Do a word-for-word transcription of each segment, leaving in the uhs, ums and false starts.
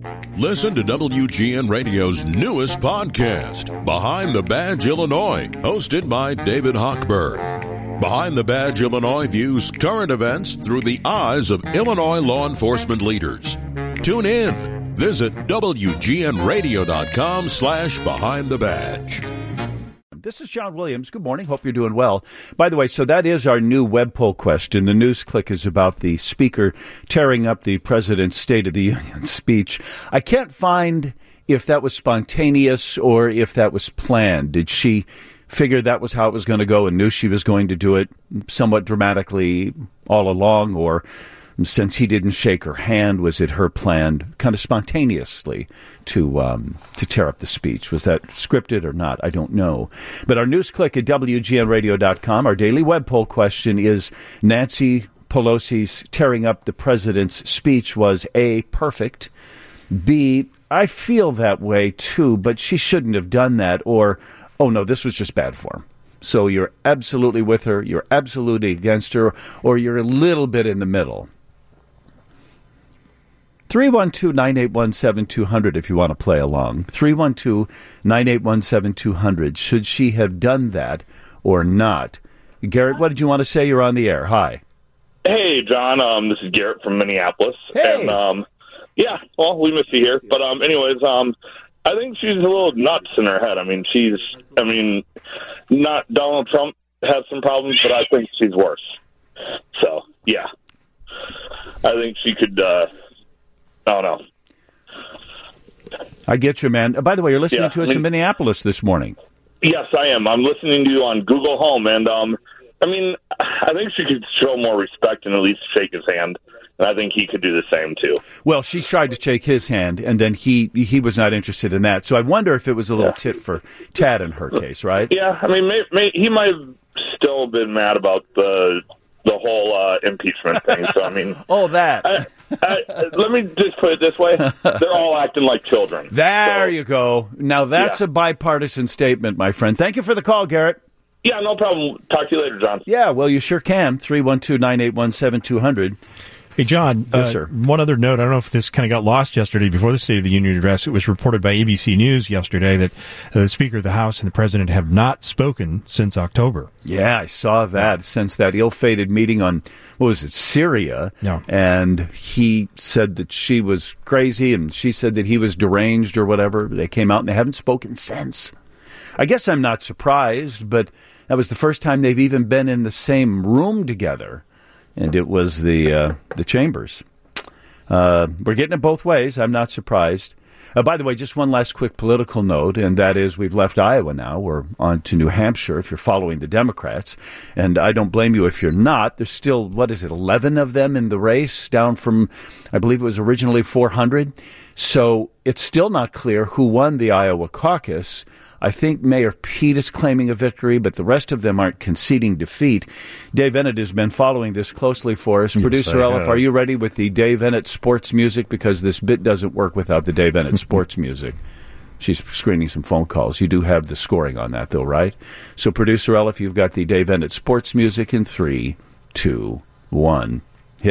Listen to W G N Radio's newest podcast, Behind the Badge Illinois, hosted by David Hochberg. Behind the Badge Illinois views current events through the eyes of Illinois law enforcement leaders. Tune in. Visit W G N radio dot com slash behind the badge. This is John Williams. Good morning. Hope you're doing well. By the way, so that is our new web poll question. The news click is about the speaker tearing up the president's State of the Union speech. I can't find if that was spontaneous or if that was planned. Did she figure that was how it was going to go and knew she was going to do it somewhat dramatically all along? Or since he didn't shake her hand, was it her plan kind of spontaneously to um, to tear up the speech? Was that scripted or not? I don't know. But our news click at W G N radio dot com, our daily web poll question is, Nancy Pelosi's tearing up the president's speech was A, perfect, B, I feel that way too, but she shouldn't have done that, or, oh no, this was just bad form. So you're absolutely with her, you're absolutely against her, or you're a little bit in the middle. three one two, nine eight one, seven two zero zero if you want to play along. three one two, nine eight one, seven two zero zero. Should she have done that or not? Garrett, what did you want to say? You're on the air. Hi. Hey, John. Um, this is Garrett from Minneapolis. Hey. And, um, yeah, well, we miss you here. But um, anyways, um, I think she's a little nuts in her head. I mean, she's, I mean, not Donald Trump has some problems, but I think she's worse. So, yeah. I think she could... Uh, Oh, no. I get you, man. By the way, you're listening yeah, to us I mean, in Minneapolis this morning. Yes, I am. I'm listening to you on Google Home, and, um, I mean, I think she could show more respect and at least shake his hand, and I think he could do the same, too. Well, she tried to shake his hand, and then he he was not interested in that. So I wonder if it was a little yeah. tit for tat in her case, right? Yeah, I mean, may, may, he might have still been mad about the... the whole uh, impeachment thing. So, I mean... oh, that. I, I, let me just put it this way. They're all acting like children. There so, you go. Now, that's yeah. a bipartisan statement, my friend. Thank you for the call, Garrett. Yeah, no problem. Talk to you later, John. Yeah, well, you sure can. three one two, nine eight one, seven two zero zero. Hey, John, yes, uh, sir. One other note. I don't know if this kind of got lost yesterday before the State of the Union address. It was reported by A B C News yesterday that uh, the Speaker of the House and the President have not spoken since October. Yeah, I saw that since that ill-fated meeting on, what was it, Syria. Yeah. And he said that she was crazy and she said that he was deranged or whatever. They came out and they haven't spoken since. I guess I'm not surprised, but that was the first time they've even been in the same room together. And it was the uh, the chambers. Uh, we're getting it both ways. I'm not surprised. Uh, by the way, just one last quick political note, and that is we've left Iowa now. We're on to New Hampshire if you're following the Democrats. And I don't blame you if you're not. There's still, what is it, eleven of them in the race, down from, I believe it was originally four hundred. So it's still not clear who won the Iowa caucus. I think Mayor Pete is claiming a victory, but the rest of them aren't conceding defeat. Dave Ennett has been following this closely for us. Yes, Producer Elif, are you ready with the Dave Ennett sports music? Because this bit doesn't work without the Dave Ennett sports music. She's screening some phone calls. You do have the scoring on that, though, right? So, Producer Elif, you've got the Dave Ennett sports music in three, two, one, hit.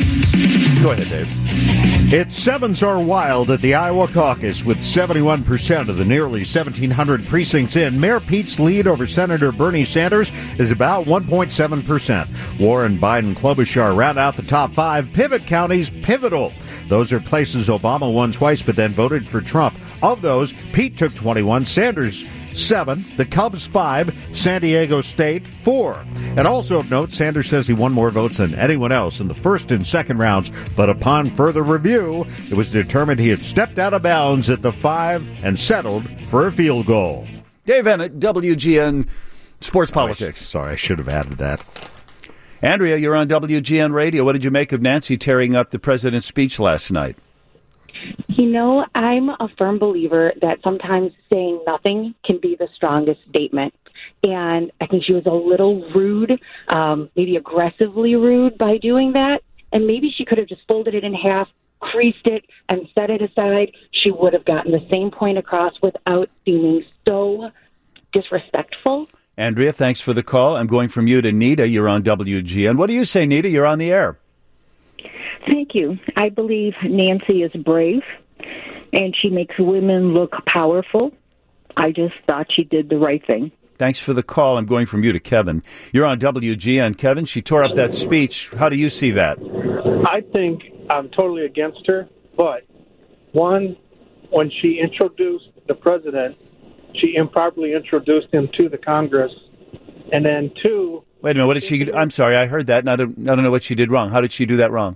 Go ahead, Dave. Its sevens are wild at the Iowa caucus, with seventy-one percent of the nearly seventeen hundred precincts in. Mayor Pete's lead over Senator Bernie Sanders is about one point seven percent. Warren, Biden, Klobuchar round out the top five. Pivot counties, pivotal. Those are places Obama won twice but then voted for Trump. Of those, Pete took twenty-one, Sanders seven, the Cubs five, San Diego State four. And also of note, Sanders says he won more votes than anyone else in the first and second rounds, but upon further review, it was determined he had stepped out of bounds at the five and settled for a field goal. Dave Ennett, W G N Sports Politics. Oh, sorry, I should have added that. Andrea, you're on W G N Radio. What did you make of Nancy tearing up the president's speech last night? You know, I'm a firm believer that sometimes saying nothing can be the strongest statement. And I think she was a little rude, um, maybe aggressively rude by doing that. And maybe she could have just folded it in half, creased it, and set it aside. She would have gotten the same point across without seeming so disrespectful. Andrea, thanks for the call. I'm going from you to Nita. You're on W G N. What do you say, Nita? You're on the air. Thank you. I believe Nancy is brave. and she makes women look powerful. I just thought she did the right thing. Thanks for the call. I'm going from you to Kevin. You're on W G N. Kevin, she tore up that speech. How do you see that? I think I'm totally against her, but one, when she introduced the president, she improperly introduced him to the Congress, and then two... Wait a minute, what did she... I'm sorry, I heard that, and I don't, I don't know what she did wrong. How did she do that wrong?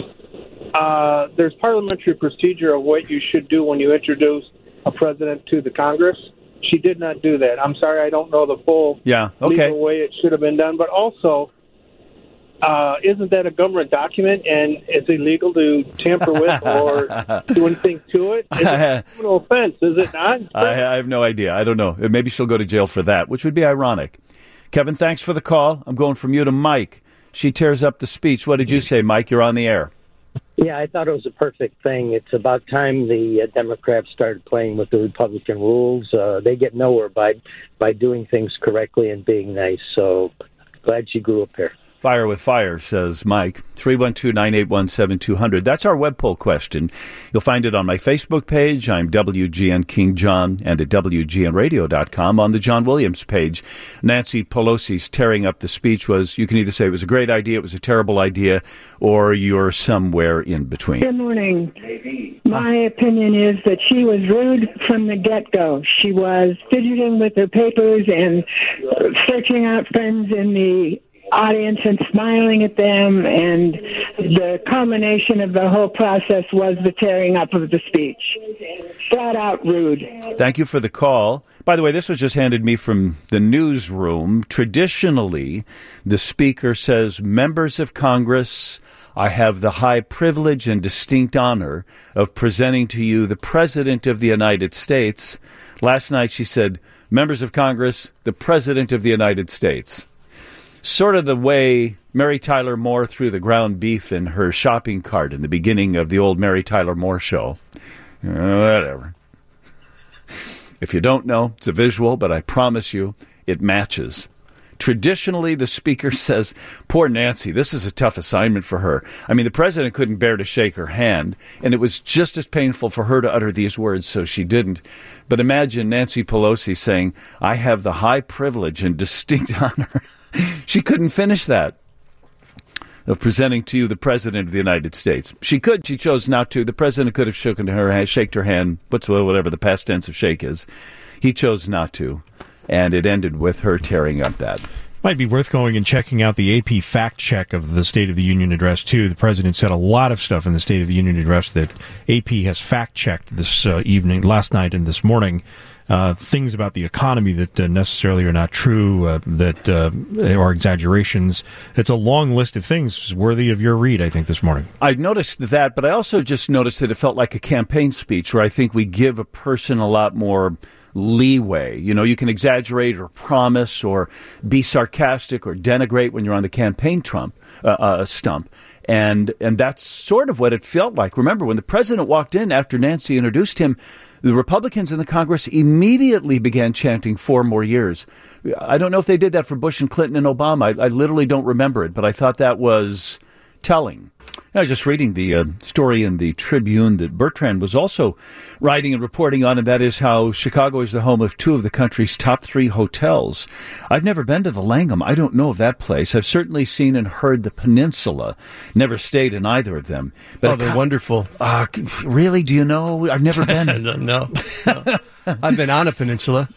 Uh, there's parliamentary procedure of what you should do when you introduce a president to the Congress. She did not do that. I'm sorry, I don't know the full yeah, okay. legal way it should have been done. But also, uh, isn't that a government document and it's illegal to tamper with or do anything to it? It's a criminal offense, is it not? I, I have no idea. I don't know. Maybe she'll go to jail for that, which would be ironic. Kevin, thanks for the call. I'm going from you to Mike. She tears up the speech. What did you say, Mike? You're on the air. Yeah, I thought it was a perfect thing. It's about time the uh, Democrats started playing with the Republican rules. Uh, they get nowhere by by doing things correctly and being nice. So glad she grew up here. Fire with fire, says Mike. three one two, nine eight one, seven two zero zero. That's our web poll question. You'll find it on my Facebook page. I'm W G N King John, and at W G N radio dot com on the John Williams page. Nancy Pelosi's tearing up the speech was, you can either say it was a great idea, it was a terrible idea, or you're somewhere in between. Good morning. My opinion is that she was rude from the get-go. She was fidgeting with her papers and searching out friends in the audience and smiling at them, and the culmination of the whole process was the tearing up of the speech. Flat out rude. Thank you for the call. By the way, this was just handed me from the newsroom. Traditionally, the speaker says, members of Congress, I have the high privilege and distinct honor of presenting to you the President of the United States. Last night she said, members of Congress, the President of the United States. Sort of the way Mary Tyler Moore threw the ground beef in her shopping cart in the beginning of the old Mary Tyler Moore show. Uh, whatever. If you don't know, it's a visual, but I promise you it matches. Traditionally, the speaker says, poor Nancy, this is a tough assignment for her. I mean, the president couldn't bear to shake her hand, and it was just as painful for her to utter these words, so she didn't. But imagine Nancy Pelosi saying, I have the high privilege and distinct honor. She couldn't finish that, of presenting to you the President of the United States. She could, she chose not to. The President could have shaken her hand, shaked her hand, whatever the past tense of shake is. He chose not to, and it ended with her tearing up that. Might be worth going and checking out the A P fact check of the State of the Union address, too. The President said a lot of stuff in the State of the Union address that A P has fact-checked this uh, evening, last night and this morning. Uh, things about the economy that uh, necessarily are not true, uh, that uh, are exaggerations. It's a long list of things worthy of your read, I think, this morning. I noticed that, but I also just noticed that it felt like a campaign speech where I think we give a person a lot more leeway. You know, you can exaggerate or promise or be sarcastic or denigrate when you're on the campaign trump, uh, uh, stump. And and that's sort of what it felt like. Remember, when the president walked in after Nancy introduced him, the Republicans in the Congress immediately began chanting four more years. I don't know if they did that for Bush and Clinton and Obama. I, I literally don't remember it, but I thought that was telling. I was just reading the uh, story in the Tribune that Bertrand was also writing and reporting on, and that is how Chicago is the home of two of the country's top three hotels. I've never been to the Langham. I don't know of that place. I've certainly seen and heard the Peninsula. Never stayed in either of them. But oh, they're co- wonderful. Uh, really? Do you know? I've never been. no, no, no. I've been on a peninsula.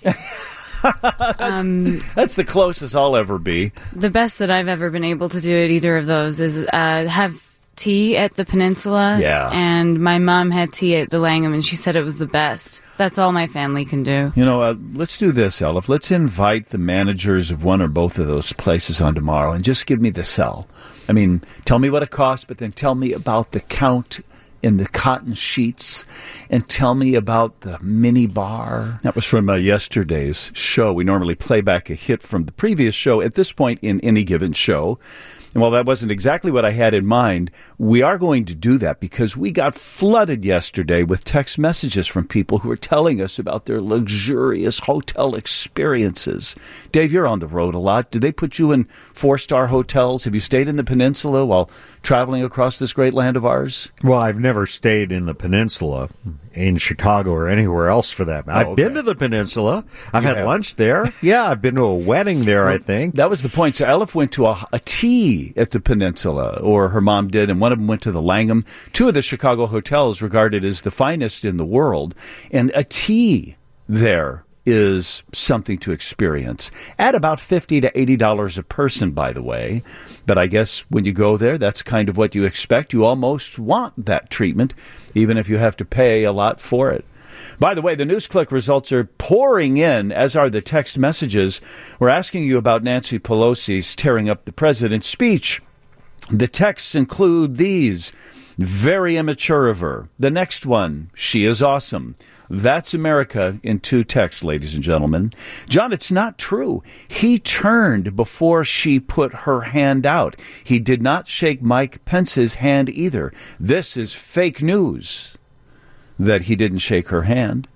that's, um, that's the closest I'll ever be. The best that I've ever been able to do at either of those is uh, have tea at the Peninsula. Yeah. And my mom had tea at the Langham, and she said it was the best. That's all my family can do. You know, uh, let's do this, Elif. Let's invite the managers of one or both of those places on tomorrow and just give me the cell. I mean, tell me what it costs, but then tell me about the count in the cotton sheets, and tell me about the mini bar. That was from uh, yesterday's show. We normally play back a hit from the previous show at this point in any given show. Well, that wasn't exactly what I had in mind. We are going to do that because we got flooded yesterday with text messages from people who are telling us about their luxurious hotel experiences. Dave, you're on the road a lot. Do they put you in four-star hotels? Have you stayed in the peninsula while traveling across this great land of ours? Well, I've never stayed in the peninsula, in Chicago or anywhere else for that matter. Oh, I've okay. been to the peninsula. I've You had have? lunch there. Yeah, I've been to a wedding there, Well, I think. That was the point. So Elif went to a, a tea at the peninsula, or her mom did, and one of them went to the Langham. Two of the Chicago hotels regarded as the finest in the world, and a tea there is something to experience at about fifty to eighty dollars a person, by the way. But I guess when you go there, that's kind of what you expect. You almost want that treatment, even if you have to pay a lot for it. By the way, the NewsClick results are pouring in, as are the text messages. We're asking you about Nancy Pelosi's tearing up the president's speech. The texts include these. Very immature of her. The next one, she is awesome. That's America in two texts, ladies and gentlemen. John, it's not true. He turned before she put her hand out. He did not shake Mike Pence's hand either. This is fake news that he didn't shake her hand.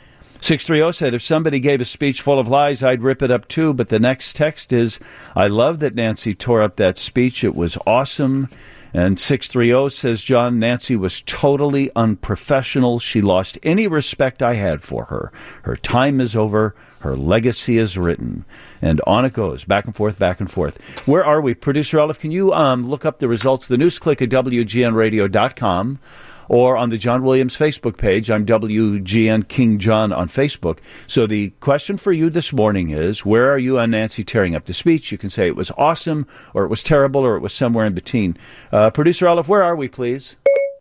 six three zero said, if somebody gave a speech full of lies, I'd rip it up too. But the next text is, I love that Nancy tore up that speech. It was awesome. And six three zero says, John, Nancy was totally unprofessional. She lost any respect I had for her. Her time is over. Her legacy is written. And on it goes, back and forth, back and forth. Where are we? Producer Elif, can you um, look up the results? The NewsClick at W G N radio dot com. Or on the John Williams Facebook page. I'm W G N King John on Facebook. So the question for you this morning is, where are you on Nancy tearing up the speech? You can say it was awesome, or it was terrible, or it was somewhere in between. Uh, Producer Elif, where are we, please?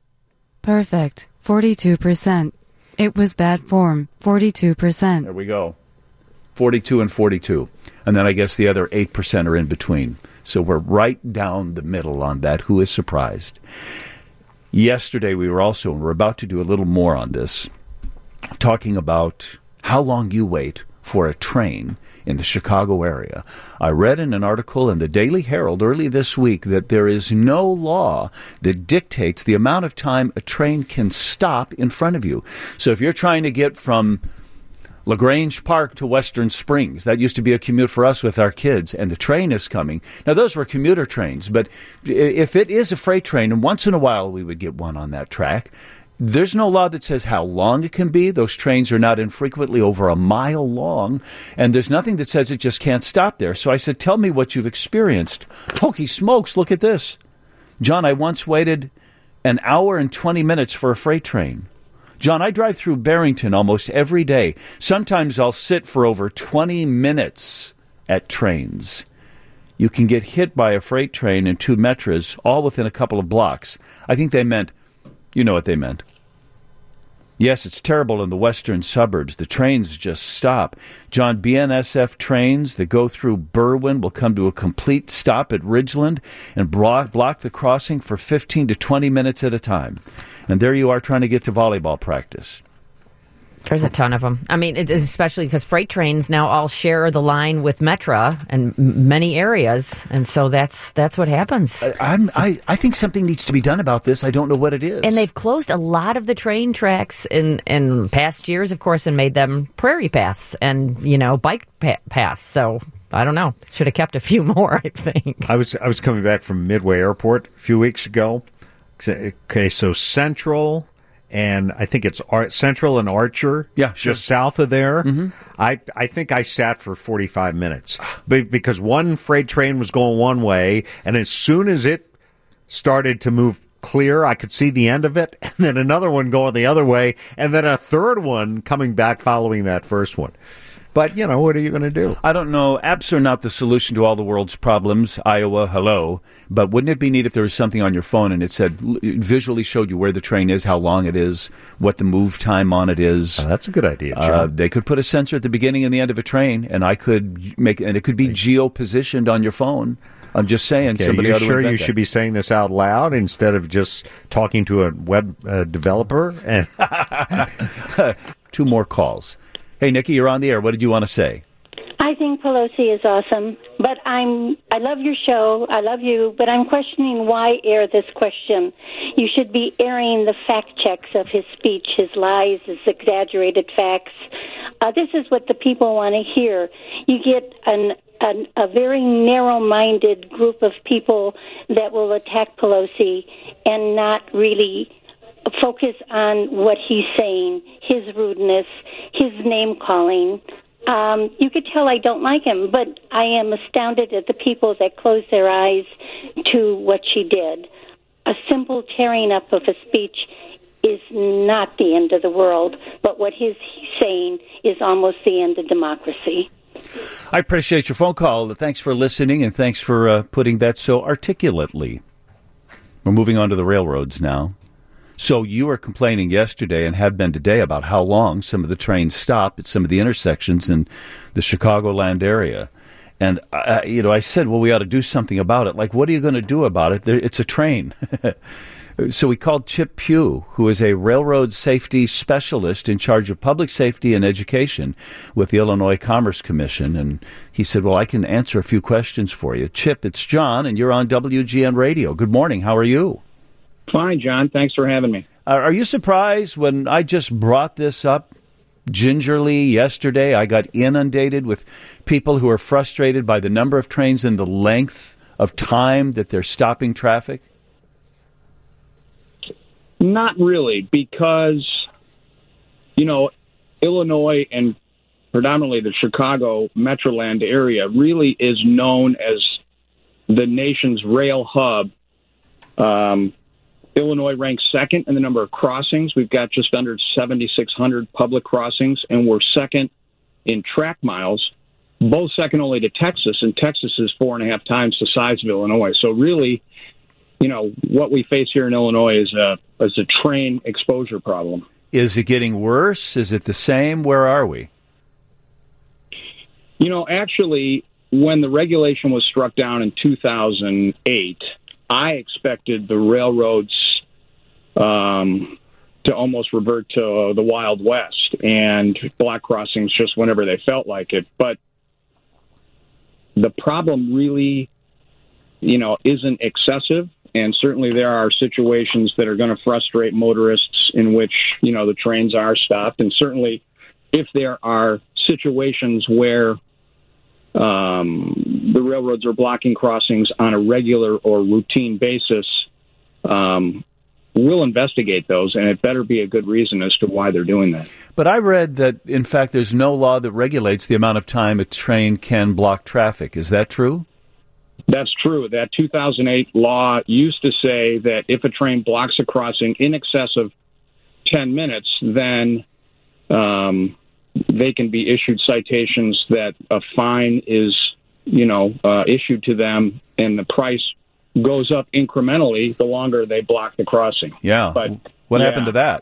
Perfect. forty-two percent. It was bad form. forty-two percent. There we go. forty-two and forty-two. And then I guess the other eight percent are in between. So we're right down the middle on that. Who is surprised? Yesterday, we were also, and we're about to do a little more on this, talking about how long you wait for a train in the Chicago area. I read in an article in the Daily Herald early this week that there is no law that dictates the amount of time a train can stop in front of you. So if you're trying to get from LaGrange Park to Western Springs. That used to be a commute for us with our kids, and the train is coming. Now, those were commuter trains, but if it is a freight train, and once in a while we would get one on that track, there's no law that says how long it can be. Those trains are not infrequently over a mile long, and there's nothing that says it just can't stop there. So I said, tell me what you've experienced. Hokey smokes, look at this. John, I once waited an hour and twenty minutes for a freight train. John, I drive through Barrington almost every day. Sometimes I'll sit for over twenty minutes at trains. You can get hit by a freight train and two Metras all within a couple of blocks. I think they meant, you know what they meant. Yes, it's terrible in the western suburbs. The trains just stop. John, B N S F trains that go through Berwyn will come to a complete stop at Ridgeland and block, block the crossing for fifteen to twenty minutes at a time. And there you are trying to get to volleyball practice. There's a ton of them. I mean, it is especially because freight trains now all share the line with Metra in many areas, and so that's that's what happens. I, I'm, I, I think something needs to be done about this. I don't know what it is. And they've closed a lot of the train tracks in, in past years, of course, and made them prairie paths and, you know, bike pa- paths. So I don't know. Should have kept a few more, I think. I was I was coming back from Midway Airport a few weeks ago. Okay, so Central and I think it's Ar- Central and Archer, yeah, sure. just south of there. Mm-hmm. I I think I sat for forty-five minutes Be- because one freight train was going one way, and as soon as it started to move clear, I could see the end of it, and then another one going the other way, and then a third one coming back following that first one. But, you know, what are you going to do? I don't know. Apps are not the solution to all the world's problems. Iowa, hello. But wouldn't it be neat if there was something on your phone and it said, it visually showed you where the train is, how long it is, what the move time on it is? Oh, that's a good idea, John. Uh, they could put a sensor at the beginning and the end of a train, and I could make, and it could be geo-positioned on your phone. I'm just saying. Okay, somebody you ought to sure you invent should that. be saying this out loud instead of just talking to a web uh, developer? And Two more calls. Hey, Nikki, you're on the air. What did you want to say? I think think Pelosi is awesome, but I'm I love your show. I love you, but I'm questioning why air this question. You should be airing the fact checks of his speech, his lies, his exaggerated facts. Uh, this is what the people want to hear. You get an, an a very narrow-minded group of people that will attack Pelosi and not really focus on what he's saying, his rudeness, his name-calling. Um, you could tell I don't like him, but I am astounded at the people that close their eyes to what she did. A simple tearing up of a speech is not the end of the world, but what he's saying is almost the end of democracy. I appreciate your phone call. Thanks for listening, and thanks for uh, putting that so articulately. We're moving on to the railroads now. So you were complaining yesterday and have been today about how long some of the trains stop at some of the intersections in the Chicagoland area. And, I, you know, I said, well, we ought to do something about it. Like, what are you going to do about it? There, it's a train. So we called Chip Pugh, who is a railroad safety specialist in charge of public safety and education with the Illinois Commerce Commission. And he said, well, I can answer a few questions for you. Chip, it's John, and you're on W G N Radio. Good morning. How are you? Fine, John. Thanks for having me. Uh, are you surprised when I just brought this up gingerly yesterday? I got inundated with people who are frustrated by the number of trains and the length of time that they're stopping traffic. Not really, because, you know, Illinois and predominantly the Chicago Metroland area really is known as the nation's rail hub. Um, Illinois ranks second in the number of crossings. We've got just under seventy-six hundred public crossings, and we're second in track miles, both second only to Texas, and Texas is four and a half times the size of Illinois. So really, you know, what we face here in Illinois is a, is a train exposure problem. Is it getting worse? Is it the same? Where are we? You know, actually, when the regulation was struck down in two thousand eight, I expected the railroads um, to almost revert to uh, the Wild West and block crossings just whenever they felt like it. But the problem really, you know, isn't excessive. And certainly there are situations that are going to frustrate motorists in which, you know, the trains are stopped. And certainly if there are situations where um, the railroads are blocking crossings on a regular or routine basis, um, we'll investigate those, and it better be a good reason as to why they're doing that. But I read that, in fact, there's no law that regulates the amount of time a train can block traffic. Is that true? That's true. That two thousand eight law used to say that if a train blocks a crossing in excess of ten minutes, then um, they can be issued citations that a fine is, you know, uh, issued to them, and the price goes up incrementally the longer they block the crossing. Yeah. But what yeah. happened to that?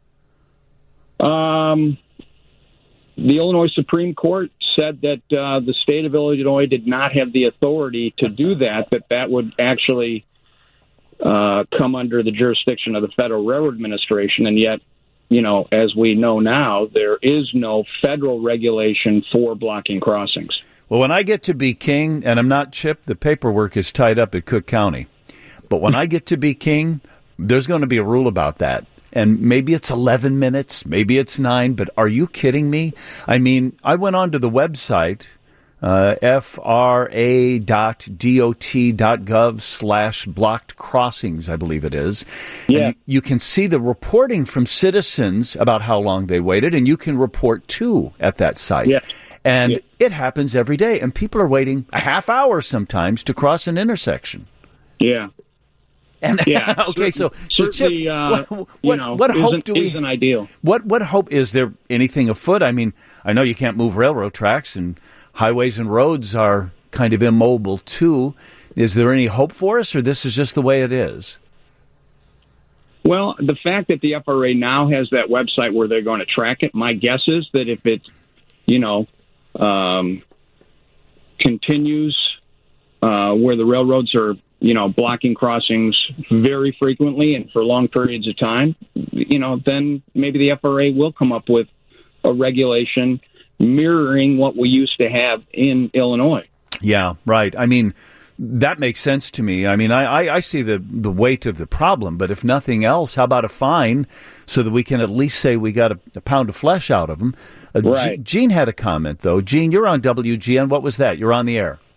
Um, the Illinois Supreme Court said that uh, the state of Illinois did not have the authority to do that, that that would actually uh, come under the jurisdiction of the Federal Railroad Administration. And yet, you know, as we know now, there is no federal regulation for blocking crossings. Well, when I get to be king, and I'm not Chip, the paperwork is tied up at Cook County. But when I get to be king, there's going to be a rule about that. And maybe it's eleven minutes, maybe it's nine, but are you kidding me? I mean, I went onto the website, uh, F R A dot D O T dot gov slash blocked crossings, I believe it is. Yeah. And you, you can see the reporting from citizens about how long they waited, and you can report too at that site. Yeah. And yeah. it happens every day, and people are waiting a half hour sometimes to cross an intersection. Yeah. And yeah, okay, so so Chip, uh, what, what, you know, what hope isn't, do we? Isn't ideal. What what hope is there? Anything afoot? I mean, I know you can't move railroad tracks, and highways and roads are kind of immobile too. Is there any hope for us, or this is just the way it is? Well, the fact that the F R A now has that website where they're going to track it, my guess is that if it, you know, um, continues uh, where the railroads are, you know, blocking crossings very frequently and for long periods of time, you know, then maybe the F R A will come up with a regulation mirroring what we used to have in Illinois. Yeah, right. I mean, that makes sense to me. I mean, I, I, I see the, the weight of the problem, but if nothing else, how about a fine so that we can at least say we got a, a pound of flesh out of them? Uh, right. G- Gene had a comment, though. Gene, you're on W G N. What was that? You're on the air.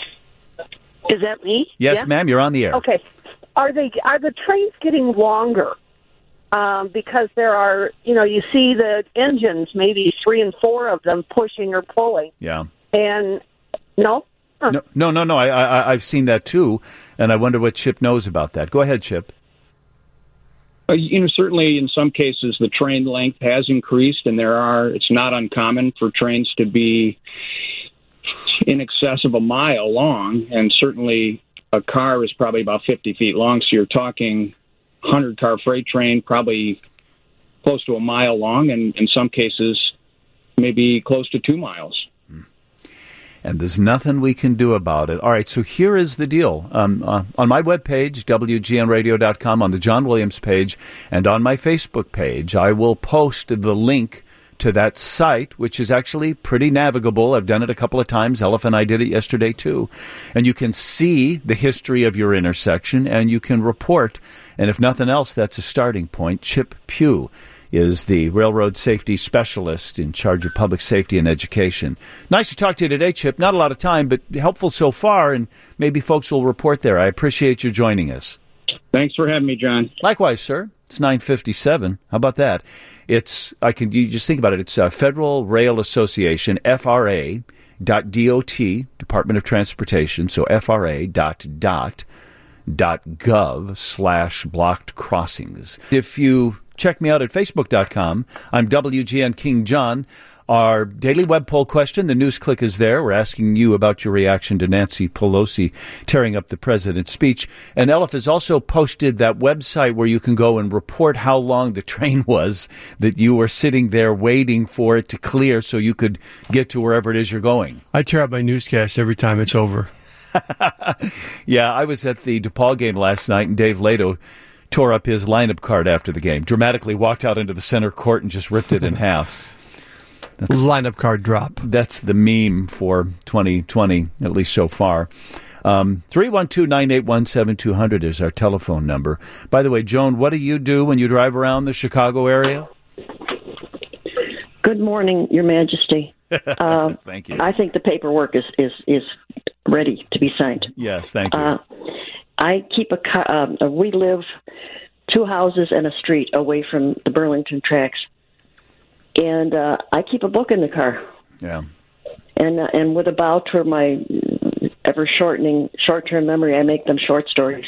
Is that me? Yes, yeah? ma'am, you're on the air. Okay. Are they are the trains getting longer? Um, because there are, you know, you see the engines, maybe three and four of them pushing or pulling. Yeah. And no? Huh. No, no, no, no. I, I, I've seen that too, and I wonder what Chip knows about that. Go ahead, Chip. Uh, you know, certainly in some cases the train length has increased, and there are. It's not uncommon for trains to be in excess of a mile long, and certainly a car is probably about fifty feet long. So you're talking one hundred car freight train, probably close to a mile long, and in some cases maybe close to two miles. And there's nothing we can do about it. All right, so here is the deal. Um, uh, on my webpage, W G N radio dot com, on the John Williams page, and on my Facebook page, I will post the link to that site, which is actually pretty navigable. I've done it a couple of times. Elif and I did it yesterday, too. And you can see the history of your intersection, and you can report. And if nothing else, that's a starting point. Chip Pugh is the railroad safety specialist in charge of public safety and education. Nice to talk to you today, Chip. Not a lot of time, but helpful so far, and maybe folks will report there. I appreciate you joining us. Thanks for having me, John. Likewise, sir. It's nine fifty-seven. How about that? It's, I can, you just think about it. It's uh, Federal Rail Association, F R A dot dot, Department of Transportation, so F R A dot dot dot gov slash blocked crossings. If you check me out at facebook dot com, I'm W G N King John. Our daily web poll question, the news click is there. We're asking you about your reaction to Nancy Pelosi tearing up the president's speech. And Elif has also posted that website where you can go and report how long the train was that you were sitting there waiting for it to clear so you could get to wherever it is you're going. I tear up my newscast every time it's over. Yeah, I was at the DePaul game last night, and Dave Lato tore up his lineup card after the game, dramatically walked out into the center court and just ripped it in half. That's, lineup card drop. That's the meme for twenty twenty, at least so far. Um, three one two, nine eight one, seven two zero zero is our telephone number. By the way, Joan, what do you do when you drive around the Chicago area? Good morning, Your Majesty. Uh, thank you. I think the paperwork is, is, is ready to be signed. Yes, thank you. Uh, I keep a car, uh, we live two houses and a street away from the Burlington tracks, and uh, I keep a book in the car. Yeah. And uh, and with a bow to my ever-shortening short-term memory, I make them short stories.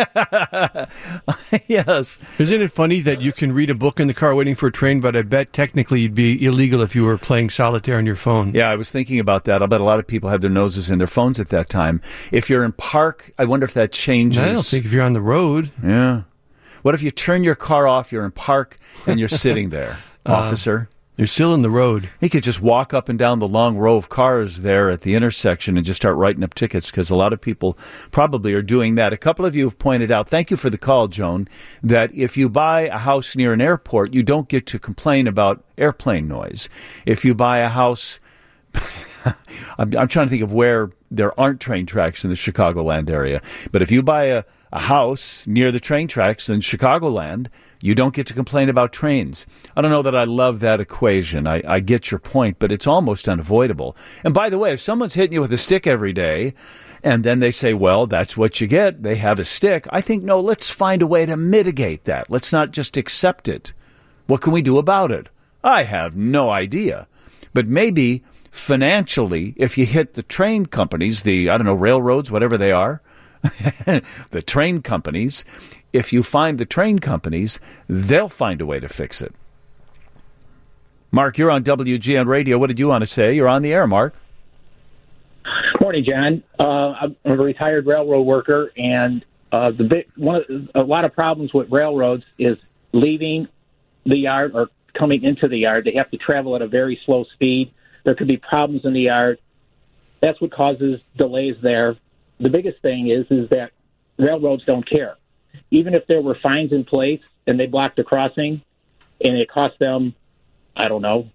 Yes. Isn't it funny that you can read a book in the car waiting for a train, but I bet technically you'd be illegal if you were playing solitaire on your phone? Yeah, I was thinking about that. I bet a lot of people have their noses in their phones at that time. If you're in park, I wonder if that changes. I don't think if you're on the road. Yeah. What if you turn your car off, you're in park, and you're sitting there, uh, officer? You're still in the road. He could just walk up and down the long row of cars there at the intersection and just start writing up tickets, because a lot of people probably are doing that. A couple of you have pointed out, thank you for the call, Joan, that if you buy a house near an airport, you don't get to complain about airplane noise. If you buy a house... I'm, I'm trying to think of where there aren't train tracks in the Chicagoland area. But if you buy a, a house near the train tracks in Chicagoland, you don't get to complain about trains. I don't know that I love that equation. I, I get your point, but it's almost unavoidable. And by the way, if someone's hitting you with a stick every day, and then they say, well, that's what you get, they have a stick, I think, no, let's find a way to mitigate that. Let's not just accept it. What can we do about it? I have no idea. But maybe... financially, if you hit the train companies, the, I don't know, railroads, whatever they are, the train companies, if you find the train companies, they'll find a way to fix it. Mark, you're on W G N Radio. What did you want to say? You're on the air, Mark. Morning, John. Uh, I'm a retired railroad worker, and uh, the big, one of, a lot of problems with railroads is leaving the yard or coming into the yard. They have to travel at a very slow speed. There could be problems in the yard. That's what causes delays there. The biggest thing is is that railroads don't care. Even if there were fines in place and they blocked the crossing and it cost them, I don't know,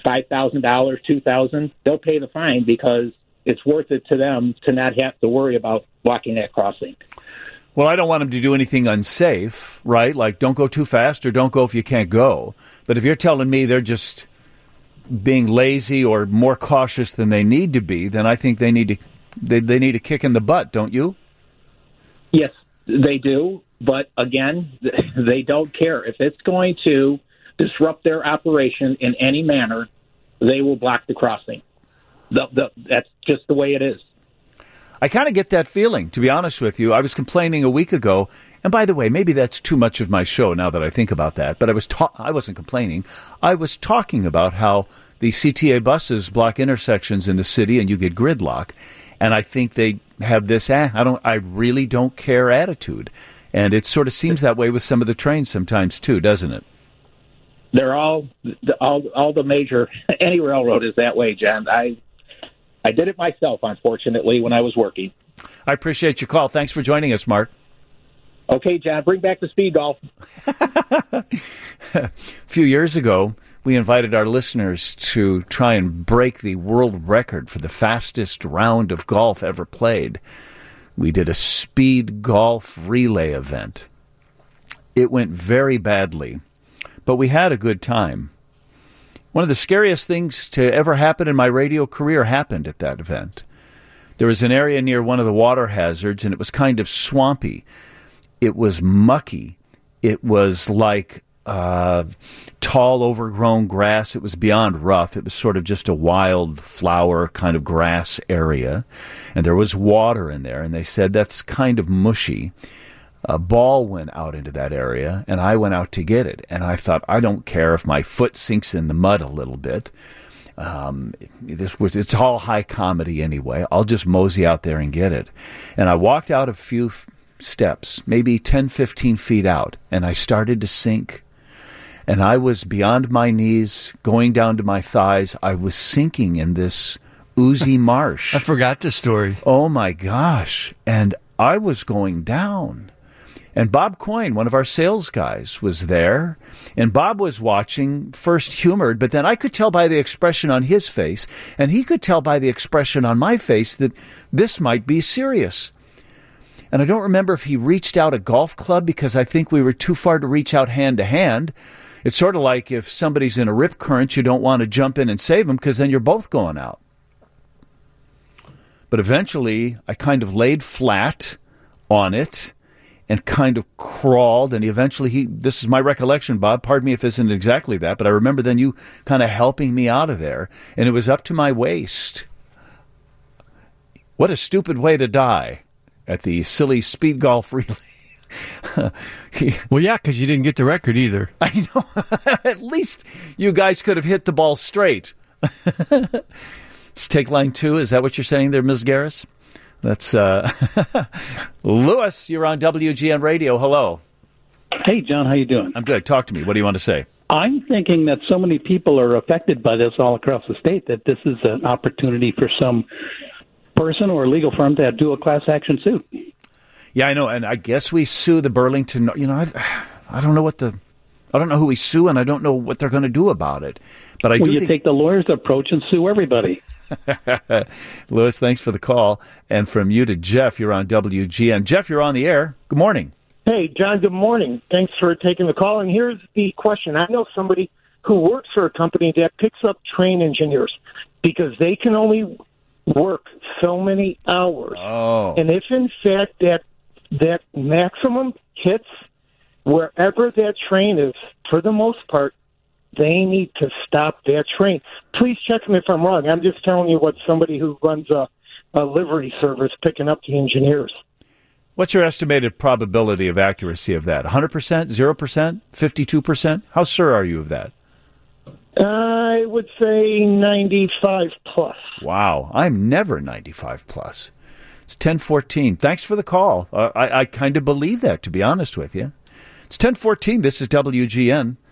five thousand dollars, two thousand dollars, they'll pay the fine because it's worth it to them to not have to worry about blocking that crossing. Well, I don't want them to do anything unsafe, right? Like, don't go too fast or don't go if you can't go. But if you're telling me they're just being lazy or more cautious than they need to be, then I think they need to they, they need a kick in the butt, don't you? Yes, they do. But again, they don't care. If it's going to disrupt their operation in any manner, they will block the crossing. The, the, that's just the way it is. I kind of get that feeling, to be honest with you. I was complaining a week ago, and by the way, maybe that's too much of my show now that I think about that, but I, was ta- I wasn't complaining. I was talking about how the C T A buses block intersections in the city and you get gridlock, and I think they have this, eh, I don't, I really don't care attitude. And it sort of seems that way with some of the trains sometimes, too, doesn't it? They're all, all, all the major, any railroad is that way, John. I I did it myself, unfortunately, when I was working. I appreciate your call. Thanks for joining us, Mark. Okay, John, bring back the speed golf. A few years ago, we invited our listeners to try and break the world record for the fastest round of golf ever played. We did a speed golf relay event. It went very badly, but we had a good time. One of the scariest things to ever happen in my radio career happened at that event. There was an area near one of the water hazards, and it was kind of swampy. It was mucky. It was like uh, tall, overgrown grass. It was beyond rough. It was sort of just a wild flower kind of grass area. And there was water in there, and they said that's kind of mushy. A ball went out into that area, and I went out to get it. And I thought, I don't care if my foot sinks in the mud a little bit. Um, this was, it's all high comedy anyway. I'll just mosey out there and get it. And I walked out a few f- steps, maybe ten, fifteen feet out, and I started to sink. And I was beyond my knees, going down to my thighs. I was sinking in this oozy marsh. I forgot this story. Oh, my gosh. And I was going down. And Bob Coyne, one of our sales guys, was there. And Bob was watching, first humored, but then I could tell by the expression on his face, and he could tell by the expression on my face that this might be serious. And I don't remember if he reached out a golf club because I think we were too far to reach out hand to hand. It's sort of like if somebody's in a rip current, you don't want to jump in and save them because then you're both going out. But eventually, I kind of laid flat on it and kind of crawled, and eventually he, this is my recollection, Bob, pardon me if it isn't exactly that, but I remember then you kind of helping me out of there, and it was up to my waist. What a stupid way to die at the silly speed golf relay. Well, yeah, because you didn't get the record either. I know. At least you guys could have hit the ball straight. Let's take line two. Is that what you're saying there, Miz Garris? That's uh, Lewis. You're on W G N Radio. Hello. Hey, John. How you doing? I'm good. Talk to me. What do you want to say? I'm thinking that so many people are affected by this all across the state that this is an opportunity for some person or legal firm to do a class action suit. Yeah, I know. And I guess we sue the Burlington. You know, I, I don't know what the. I don't know who we sue, and I don't know what they're going to do about it. But I well, do you think... take the lawyer's approach and sue everybody. Lewis, thanks for the call. And from you to Jeff, you're on W G N. Jeff, you're on the air. Good morning. Hey, John, good morning. Thanks for taking the call. And here's the question. I know somebody who works for a company that picks up train engineers because they can only work so many hours. Oh. And if, in fact, that that maximum hits wherever that train is, for the most part, they need to stop that train. Please check me if I'm wrong. I'm just telling you what somebody who runs a, a livery service picking up the engineers. What's your estimated probability of accuracy of that? one hundred percent, zero percent, fifty-two percent? How sure are you of that? I would say ninety-five plus. Wow. I'm never ninety-five plus. It's ten fourteen. Thanks for the call. Uh, I, I kind of believe that, to be honest with you. It's ten fourteen. This is W G N.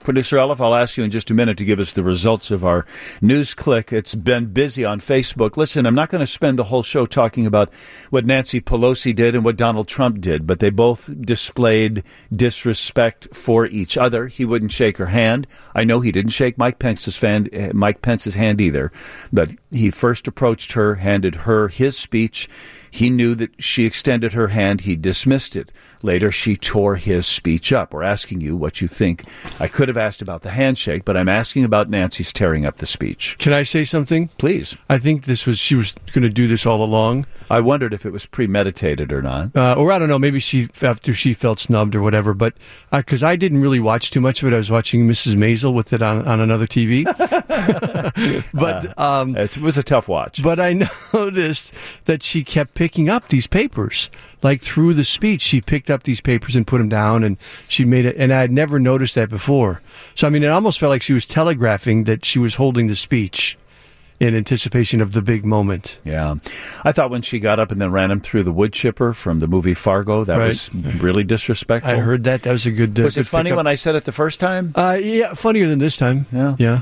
Producer Elif, I'll ask you in just a minute to give us the results of our news click. It's been busy on Facebook. Listen, I'm not going to spend the whole show talking about what Nancy Pelosi did and what Donald Trump did, but they both displayed disrespect for each other. He wouldn't shake her hand. I know he didn't shake Mike Pence's, fan, Mike Pence's hand either, but he first approached her, handed her his speech. He knew that she extended her hand. He dismissed it. Later, she tore his speech up. We're asking you what you think. I could have asked about the handshake, but I'm asking about Nancy's tearing up the speech. Can I say something? Please. I think this was she was going to do this all along. I wondered if it was premeditated or not. Uh, or I don't know, maybe she after she felt snubbed or whatever. But because I, I didn't really watch too much of it. I was watching Missus Maisel with it on, on another T V. but um, it was a tough watch. But I noticed that she kept picking up these papers. Like through the speech, she picked up these papers and put them down, and she made it. And I had never noticed that before. So I mean, it almost felt like she was telegraphing that she was holding the speech in anticipation of the big moment. Yeah. I thought when she got up and then ran him through the wood chipper from the movie Fargo, that right. was really disrespectful. I heard that. That was a good uh, Was good it funny pickup. when I said it the first time? Uh, yeah, funnier than this time. Yeah. Yeah.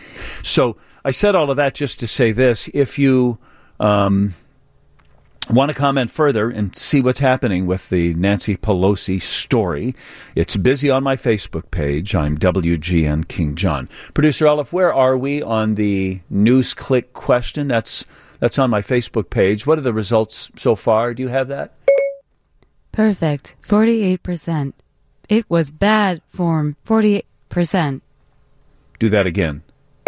So I said all of that just to say this. If you um, want to comment further and see what's happening with the Nancy Pelosi story, it's busy on my Facebook page. I'm W G N King John. Producer Elif, where are we on the news click question? That's that's on my Facebook page. What are the results so far? Do you have that? Perfect. forty-eight percent. It was bad form. forty-eight percent. Do that again.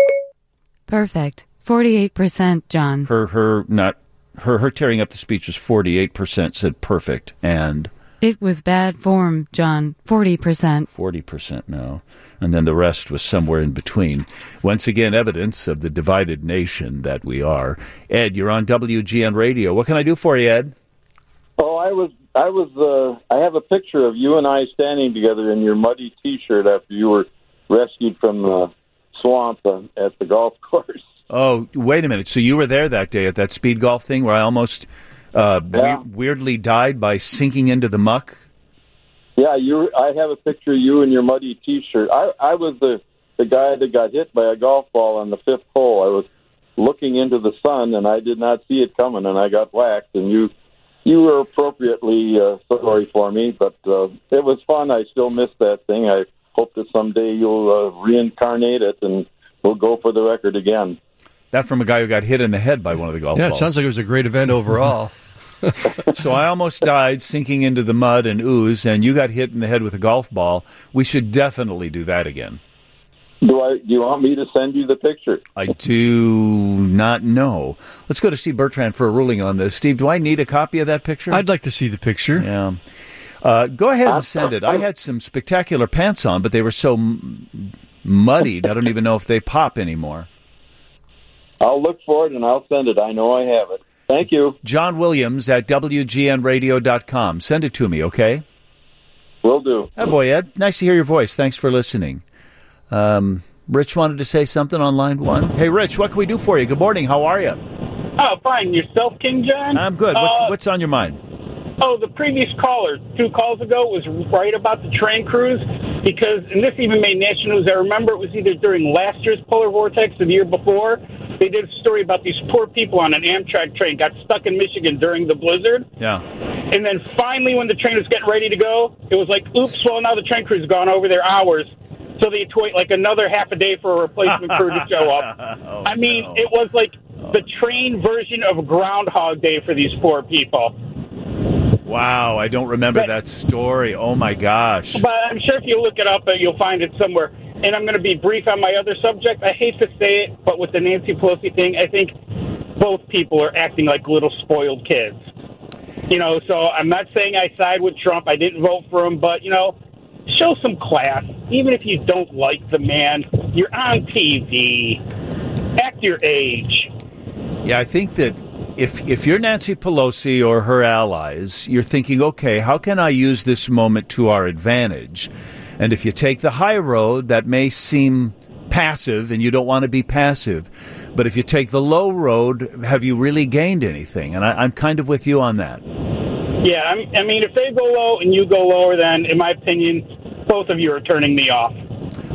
Perfect. forty-eight percent, John. Her, her, not... Her her tearing up the speech was forty-eight percent, said perfect, and... It was bad form, John. forty percent. forty percent now. And then the rest was somewhere in between. Once again, evidence of the divided nation that we are. Ed, you're on W G N Radio. What can I do for you, Ed? Oh, I was, I was, uh, I have a picture of you and I standing together in your muddy T-shirt after you were rescued from the swamp uh, at the golf course. Oh, wait a minute. So you were there that day at that speed golf thing where I almost uh, Yeah. we- weirdly died by sinking into the muck? Yeah, you. I have a picture of you in your muddy T-shirt. I, I was the, the guy that got hit by a golf ball on the fifth hole. I was looking into the sun, and I did not see it coming, and I got whacked. And you you were appropriately uh, sorry for me, but uh, it was fun. I still miss that thing. I hope that someday you'll uh, reincarnate it, and we'll go for the record again. That from a guy who got hit in the head by one of the golf Yeah, balls. it sounds like it was a great event overall. So I almost died sinking into the mud and ooze, and you got hit in the head with a golf ball. We should definitely do that again. Do I? Do you want me to send you the picture? I do not know. Let's go to Steve Bertrand for a ruling on this. Steve, do I need a copy of that picture? I'd like to see the picture. Yeah. Uh, go ahead and send it. I had some spectacular pants on, but they were so m- muddied, I don't even know if they pop anymore. I'll look for it, and I'll send it. I know I have it. Thank you. John Williams at W G N radio dot com. Send it to me, okay? Will do. Oh, boy, Ed. Nice to hear your voice. Thanks for listening. Um, Rich wanted to say something on line one. Hey, Rich, what can we do for you? Good morning. How are you? Oh, fine. Yourself, King John? I'm good. Uh, What, what's on your mind? Oh, the previous caller two calls ago was right about the train cruise because, and this even made national news. I remember it was either during last year's polar vortex or the year before. They did a story about these poor people on an Amtrak train got stuck in Michigan during the blizzard. Yeah. And then finally, when the train was getting ready to go, it was like, oops, well, now the train crew's gone over their hours. So they had to wait like another half a day for a replacement crew to show up. oh, I mean, no. it was like the train version of Groundhog Day for these poor people. Wow, I don't remember But- that story. Oh, my gosh. But I'm sure if you look it up, uh, you'll find it somewhere. And I'm going to be brief on my other subject. I hate to say it, but with the Nancy Pelosi thing, I think both people are acting like little spoiled kids. You know, so I'm not saying I side with Trump. I didn't vote for him, but, you know, show some class. Even if you don't like the man, you're on T V. Act your age. Yeah, I think that if if you're Nancy Pelosi or her allies, you're thinking, okay, how can I use this moment to our advantage? And if you take the high road, that may seem passive, and you don't want to be passive. But if you take the low road, have you really gained anything? And I, I'm kind of with you on that. Yeah, I'm, I mean, if they go low and you go lower, then, in my opinion, both of you are turning me off.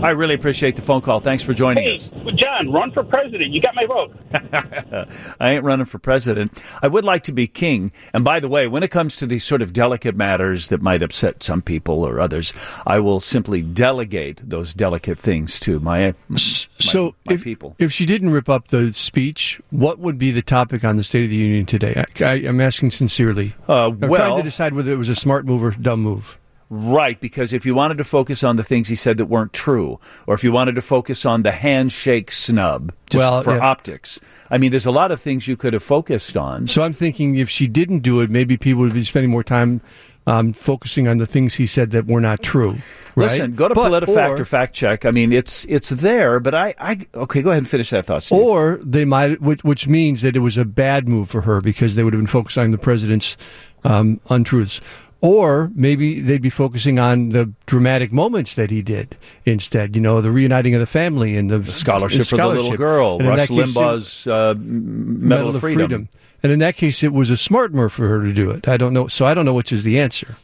I really appreciate the phone call. Thanks for joining hey, us. John, run for president. You got my vote. I ain't running for president. I would like to be king. And by the way, when it comes to these sort of delicate matters that might upset some people or others, I will simply delegate those delicate things to my, my, so my if, people. If she didn't rip up the speech, what would be the topic on the State of the Union today? I, I, I'm asking sincerely. Uh, I'm well, trying to decide whether it was a smart move or dumb move. Right, because if you wanted to focus on the things he said that weren't true, or if you wanted to focus on the handshake snub just well, for yeah. optics, I mean, there's a lot of things you could have focused on. So I'm thinking if she didn't do it, maybe people would be spending more time um, focusing on the things he said that were not true. Right? Listen, go to but, PolitiFact or, or Fact Check. I mean, it's it's there, but I, I okay, go ahead and finish that thought, Steve. Or they might, which, which means that it was a bad move for her because they would have been focusing on the president's um, untruths. Or maybe they'd be focusing on the dramatic moments that he did instead. You know, the reuniting of the family and the, the scholarship, the for the little girl, Rush Limbaugh's uh, Medal, Medal of, of freedom. freedom. And in that case, it was a smart move for her to do it. I don't know. So I don't know which is the answer.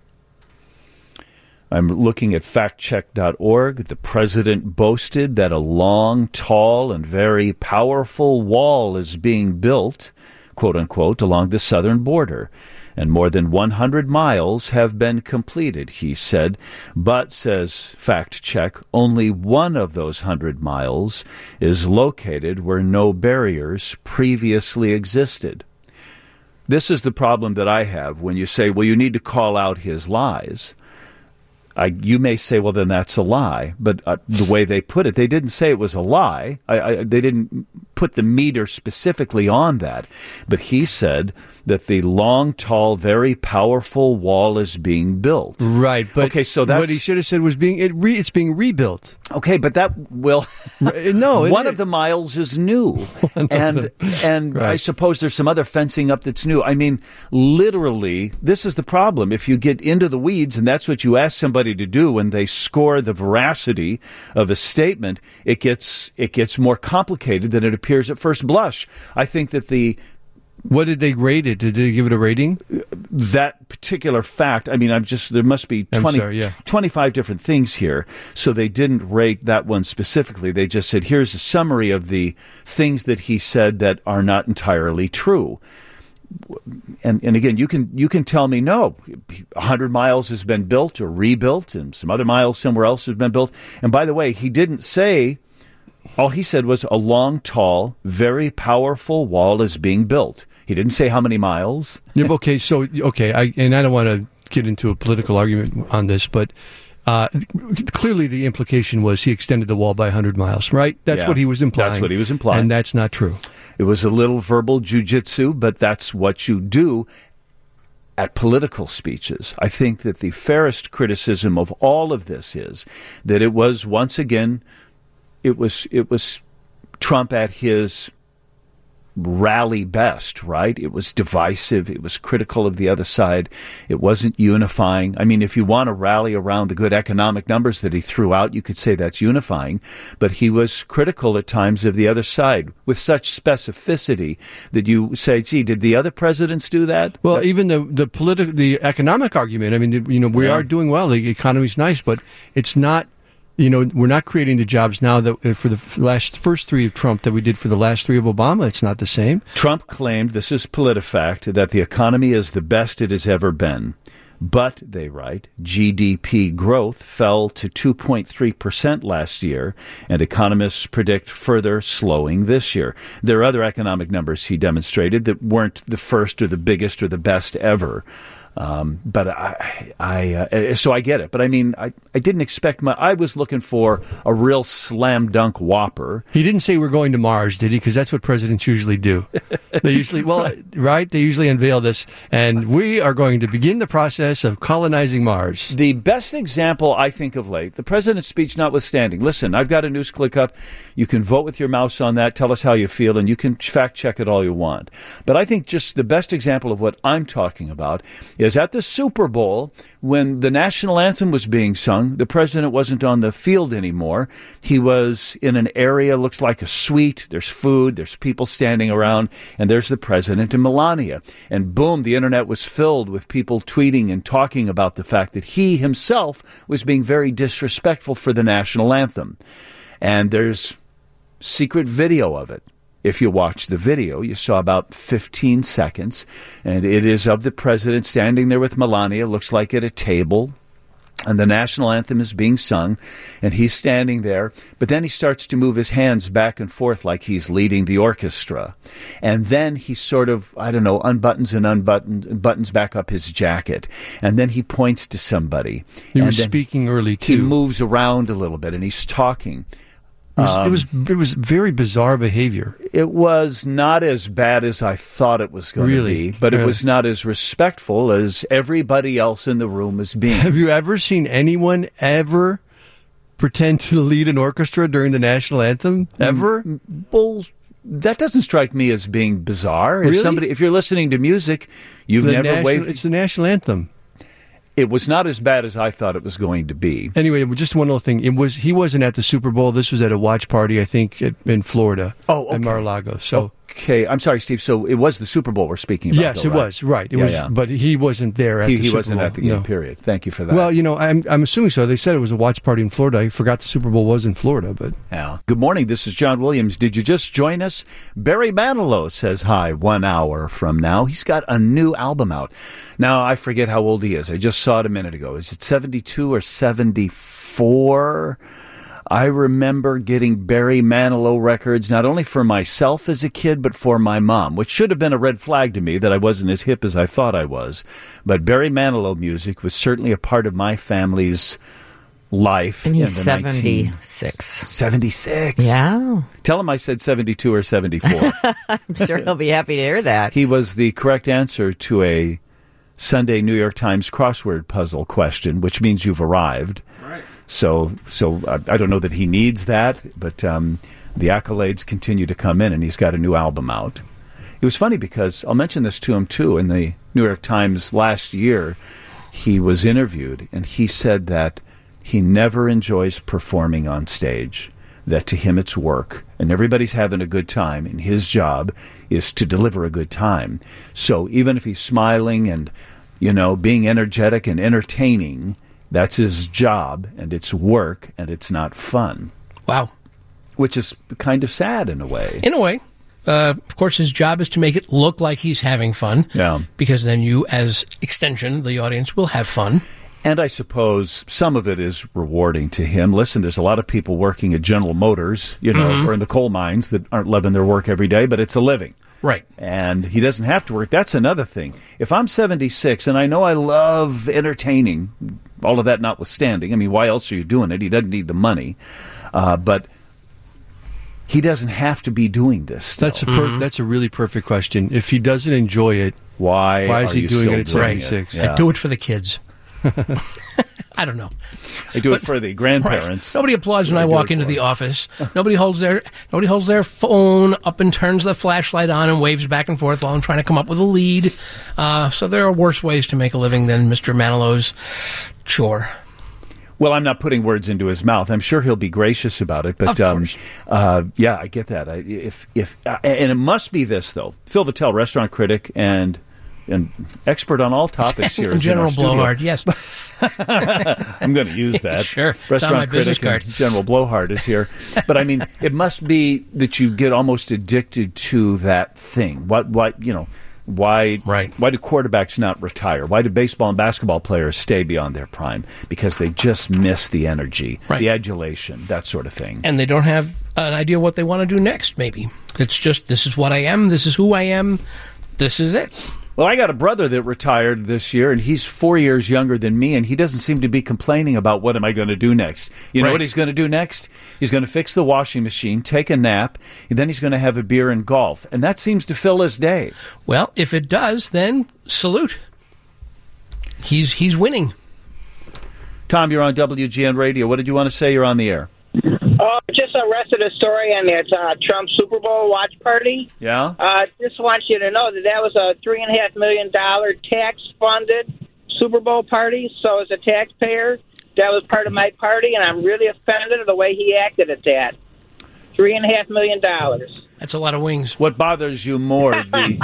I'm looking at fact check dot org. The president boasted that a long, tall, and very powerful wall is being built, quote unquote, along the southern border. And more than one hundred miles have been completed, he said. But, says Fact Check, only one of those one hundred miles is located where no barriers previously existed. This is the problem that I have when you say, well, you need to call out his lies. I, you may say, well, then that's a lie. But uh, the way they put it, they didn't say it was a lie. I, I, they didn't put the meter specifically on that. But he said that the long, tall, very powerful wall is being built. Right. But okay, so that's, what he should have said was being it re, it's being rebuilt. Okay, but that will no. one it, of the miles is new, and and right. I suppose there's some other fencing up that's new. I mean, literally, this is the problem. If you get into the weeds, and that's what you ask somebody to do when they score the veracity of a statement, it gets it gets more complicated than it appears at first blush. I think that the What did they rate it? Did they give it a rating? That particular fact, I mean, I'm just, there must be twenty, sorry, yeah. twenty-five different things here. So they didn't rate that one specifically. They just said, here's a summary of the things that he said that are not entirely true. And and again, you can you can tell me, no, one hundred miles has been built or rebuilt, and some other miles somewhere else has been built. And by the way, he didn't say, all he said was a long, tall, very powerful wall is being built. He didn't say how many miles. Yeah, okay, so, okay, I, and I don't want to get into a political argument on this, but uh, clearly the implication was he extended the wall by one hundred miles, right? That's Yeah, what he was implying. That's what he was implying. And that's not true. It was a little verbal jujitsu, but that's what you do at political speeches. I think that the fairest criticism of all of this is that it was, once again, it was it was Trump at his rally best, right? It was divisive. It was critical of the other side. It wasn't unifying. I mean, if you want to rally around the good economic numbers that he threw out, you could say that's unifying. But he was critical at times of the other side with such specificity that you say, gee, did the other presidents do that? Well, that, even the the political, the economic argument. I mean, you know, we Yeah. are doing well. The economy's nice, but it's not. You know, we're not creating the jobs now that uh, for the last first three of Trump that we did for the last three of Obama. It's not the same. Trump claimed, this is PolitiFact, that the economy is the best it has ever been. But, they write, G D P growth fell to two point three percent last year, and economists predict further slowing this year. There are other economic numbers he demonstrated that weren't the first or the biggest or the best ever. Um, but I, I uh, so I get it. But I mean, I, I didn't expect my. I was looking for a real slam dunk whopper. He didn't say we're going to Mars, did he? Because that's what presidents usually do. They usually, well, right? They usually unveil this, and we are going to begin the process of colonizing Mars. The best example, I think, of late, the president's speech notwithstanding. Listen, I've got a news click up. You can vote with your mouse on that. Tell us how you feel, and you can fact check it all you want. But I think just the best example of what I'm talking about is is at the Super Bowl, when the national anthem was being sung, the president wasn't on the field anymore. He was in an area, looks like a suite. There's food, there's people standing around, and there's the president and Melania. And boom, the internet was filled with people tweeting and talking about the fact that he himself was being very disrespectful for the national anthem. And there's secret video of it. If you watch the video, you saw about fifteen seconds, and it is of the president standing there with Melania, looks like at a table, and the national anthem is being sung, and he's standing there, but then he starts to move his hands back and forth like he's leading the orchestra. And then he sort of, I don't know, unbuttons and unbuttons buttons back up his jacket, and then he points to somebody. He and was speaking early, too. He moves around a little bit, and he's talking. It was, Um, it was it was very bizarre behavior. It was not as bad as I thought it was going Really? to be, but it Really? was not as respectful as everybody else in the room was being. Have you ever seen anyone ever pretend to lead an orchestra during the national anthem? Ever? Bull. That doesn't strike me as being bizarre. If Really? somebody, if you're listening to music, you've The never national- waved. It's the national anthem. It was not as bad as I thought it was going to be. Anyway, just one little thing. It was he wasn't at the Super Bowl. This was at a watch party, I think, at, in Florida. Oh, okay. At Mar-a-Lago. So. Okay, I'm sorry, Steve. So it was the Super Bowl we're speaking about. Yes, though, it right? was right. It Yeah, was, yeah. but he wasn't there at He, the he Super wasn't Bowl. at the game. No. Period. Thank you for that. Well, you know, I'm I'm assuming so. They said it was a watch party in Florida. I forgot the Super Bowl was in Florida, but yeah. Good morning. This is John Williams. Did you just join us? Barry Manilow says hi. One hour from now, he's got a new album out. Now I forget how old he is. I just saw it a minute ago. Is it seventy-two or seventy-four? I remember getting Barry Manilow records not only for myself as a kid, but for my mom, which should have been a red flag to me that I wasn't as hip as I thought I was. But Barry Manilow music was certainly a part of my family's life. And he's in the seventy-six. seventy-six. Yeah. Tell him I said seventy-two or seventy-four. I'm sure he'll be happy to hear that. He was the correct answer to a Sunday New York Times crossword puzzle question, which means you've arrived. Right. So, so I, I don't know that he needs that, but um, the accolades continue to come in, and he's got a new album out. It was funny because I'll mention this to him too. In the New York Times last year, he was interviewed, and he said that he never enjoys performing on stage. That to him it's work, and everybody's having a good time, and his job is to deliver a good time. So even if he's smiling and, you know, being energetic and entertaining, that's his job, and it's work, and it's not fun. Wow. Which is kind of sad in a way. In a way. Uh, of course, his job is to make it look like he's having fun. Yeah. Because then you, as extension, the audience, will have fun. And I suppose some of it is rewarding to him. Listen, there's a lot of people working at General Motors, you know, Mhm. or in the coal mines that aren't loving their work every day, but it's a living. Right. And he doesn't have to work. That's another thing. If I'm seventy-six and I know I love entertaining, all of that notwithstanding, I mean, why else are you doing it? He doesn't need the money. Uh, but he doesn't have to be doing this still. that's a per- that's a really perfect question. If he doesn't enjoy it, why why is are he you doing still it at doing seventy-six? it? Yeah. I do it for the kids. I don't know. They do But- it for the grandparents. Right. Nobody applauds That's when I what do walk it into for. the office. Nobody holds their nobody holds their phone up and turns the flashlight on and waves back and forth while I'm trying to come up with a lead. Uh, so there are worse ways to make a living than Mister Manilow's chore. Well, I'm not putting words into his mouth. I'm sure he'll be gracious about it. But um, uh, yeah, I get that. I, if if uh, and it must be this though. Phil Vitale, restaurant critic and and expert on all topics here. And is in our General studio. Blowhard, yes. I'm going to use that. Sure. It's on Restaurant my business critic card. and General Blowhard is here. But I mean, it must be that you get almost addicted to that thing. What what you know. Why, right. why do quarterbacks not retire? Why do baseball and basketball players stay beyond their prime? Because they just miss the energy, Right. the adulation, that sort of thing. And they don't have an idea what they want to do next, maybe. It's just, this is what I am, this is who I am, this is it. Well, I got a brother that retired this year, and he's four years younger than me, and he doesn't seem to be complaining about what am I going to do next. You know Right. what he's going to do next? He's going to fix the washing machine, take a nap, and then he's going to have a beer and golf. And that seems to fill his day. Well, if it does, then salute. He's he's winning. Tom, you're on W G N Radio. What did you want to say? You're on the air. Uh, just the rest of the story on that uh, Trump Super Bowl watch party. Yeah? Uh, just want you to know that that was a three and a half million dollar tax-funded Super Bowl party. So as a taxpayer, that was part of my party, and I'm really offended at the way he acted at that. Three and a half million dollars. That's a lot of wings. What bothers you more? The...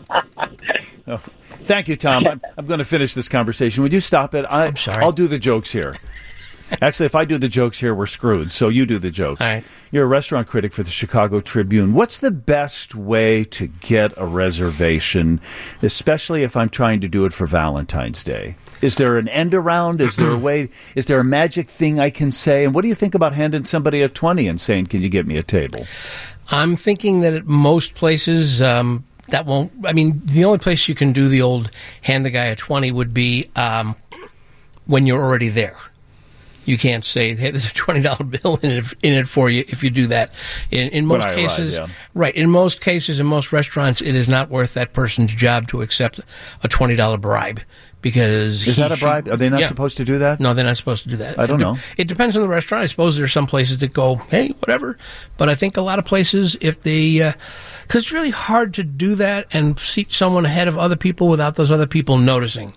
oh, thank you, Tom. I'm, I'm going to finish this conversation. Would you stop it? I, I'm sorry. I'll do the jokes here. Actually, if I do the jokes here, we're screwed. So you do the jokes. All right. You're a restaurant critic for the Chicago Tribune. What's the best way to get a reservation, especially if I'm trying to do it for Valentine's Day? Is there an end around? Is there a way? Is there a magic thing I can say? And what do you think about handing somebody a twenty and saying, "Can you get me a table?" I'm thinking that at most places um, that won't. I mean, the only place you can do the old hand the guy a twenty would be um, when you're already there. You can't say, "Hey, there's a twenty dollar bill in it, in it for you." If you do that, in, in most When I cases, arrive, yeah. right? In most cases, in most restaurants, it is not worth that person's job to accept a twenty dollar bribe. Because is he, that a bribe? Are they not yeah. supposed to do that? No, they're not supposed to do that. I don't it know. De- it depends on the restaurant. I suppose there's some places that go, hey, whatever. But I think a lot of places, if they, because uh, it's really hard to do that and seat someone ahead of other people without those other people noticing.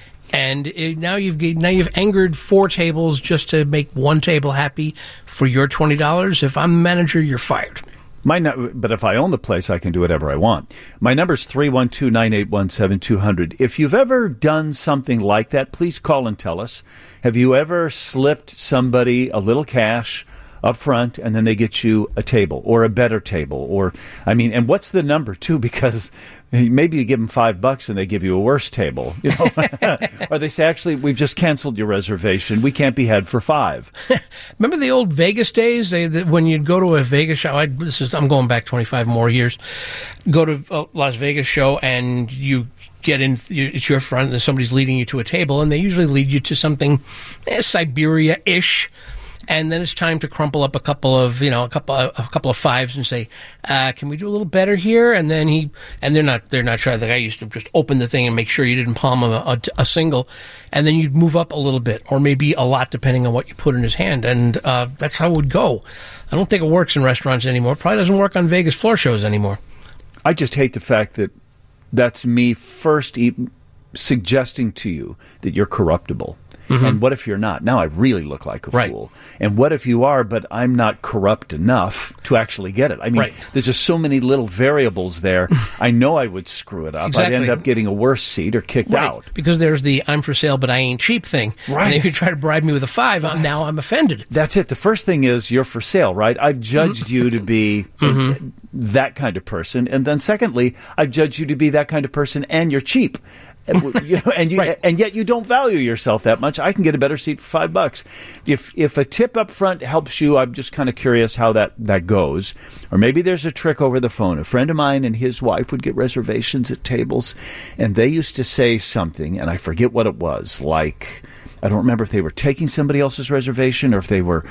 And it, now you've now you've angered four tables just to make one table happy for your twenty dollars. If I'm the manager, you're fired. My no- but if I own the place, I can do whatever I want. My number's three one two, nine eight one, seven two zero zero. If you've ever done something like that, please call and tell us. Have you ever slipped somebody a little cash up front and then they get you a table or a better table? Or, I mean, and what's the number, too? Because maybe you give them five bucks and they give you a worse table. You know? Or they say, actually, we've just canceled your reservation. We can't be had for five. Remember the old Vegas days? They, the, when you'd go to a Vegas show, I, this is, I'm going back twenty-five more years, go to a Las Vegas show and you get in, it's your friend and somebody's leading you to a table, and they usually lead you to something eh, Siberia-ish. And then it's time to crumple up a couple of, you know, a couple of, a couple of fives and say, uh, "Can we do a little better here?" And then he, and they're not, they're not sure. The guy used to just open the thing and make sure you didn't palm him a, a, a single, and then you'd move up a little bit, or maybe a lot, depending on what you put in his hand. And uh, that's how it would go. I don't think it works in restaurants anymore. It probably doesn't work on Vegas floor shows anymore. I just hate the fact that that's me first e- suggesting to you that you're corruptible. Mm-hmm. And what if you're not? Now I really look like a right. fool. And what if you are, but I'm not corrupt enough to actually get it? I mean, right. there's just so many little variables there. I know I would screw it up. Exactly. I'd end up getting a worse seat or kicked right. out. Because there's the I'm for sale, but I ain't cheap thing. Right. And if you try to bribe me with a five, I'm, now I'm offended. That's it. The first thing is you're for sale, right? I've judged mm-hmm. you to be mm-hmm. that kind of person. And then secondly, I've judged you to be that kind of person and you're cheap. And, you know, and, you, right. and yet you don't value yourself that much. I can get a better seat for five bucks. If if a tip up front helps you, I'm just kind of curious how that, that goes. Or maybe there's a trick over the phone. A friend of mine and his wife would get reservations at tables, and they used to say something, and I forget what it was, like, I don't remember if they were taking somebody else's reservation or if they were,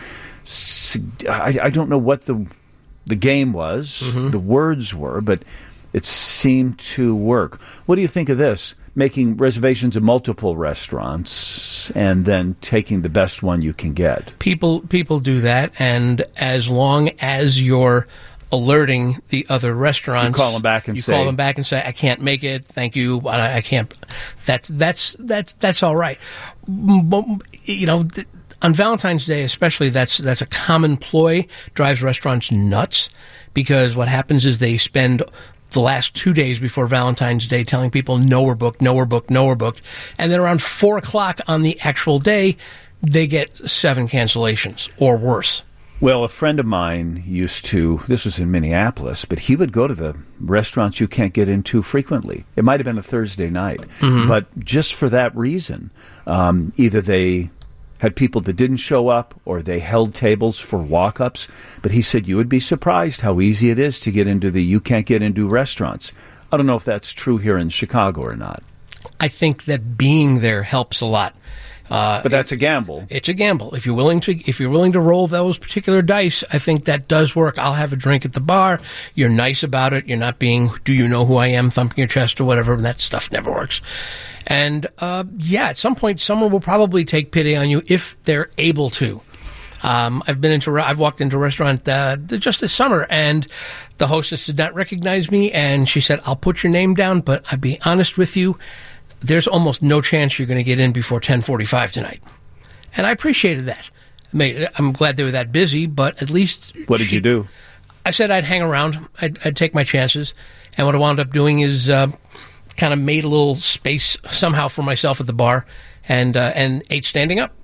I, I don't know what the the game was, mm-hmm. the words were, but it seemed to work. What do you think of this? Making reservations at multiple restaurants and then taking the best one you can get. People people do that, and as long as you're alerting the other restaurants, you call them back and you say, call them back and say, "I can't make it. Thank you, but I, I can't." That's that's that's that's all right. But, you know, on Valentine's Day, especially, that's that's a common ploy. Drives restaurants nuts because what happens is they spend the last two days before Valentine's Day telling people, no, we're booked, no, we're booked, no, we're booked. And then around four o'clock on the actual day, they get seven cancellations or worse. Well, a friend of mine used to, this was in Minneapolis, but he would go to the restaurants you can't get into frequently. It might have been a Thursday night, mm-hmm. but just for that reason, um, either they had people that didn't show up or they held tables for walk-ups. But he said you would be surprised how easy it is to get into the you can't get into restaurants. I don't know if that's true here in Chicago or not. I think that being there helps a lot. Uh, but that's a gamble. It's a gamble. If you're willing to, if you're willing to roll those particular dice, I think that does work. I'll have a drink at the bar. You're nice about it. You're not being, do you know who I am, thumping your chest or whatever. That stuff never works. And uh, yeah, at some point, someone will probably take pity on you if they're able to. Um, I've been into, I've walked into a restaurant uh, just this summer, and the hostess did not recognize me, and she said, "I'll put your name down, but I'll be honest with you, there's almost no chance you're going to get in before ten forty-five tonight." And I appreciated that. I mean, I'm glad they were that busy, but at least... What did she, you do? I said I'd hang around. I'd, I'd take my chances. And what I wound up doing is uh, kind of made a little space somehow for myself at the bar and uh, and ate standing up.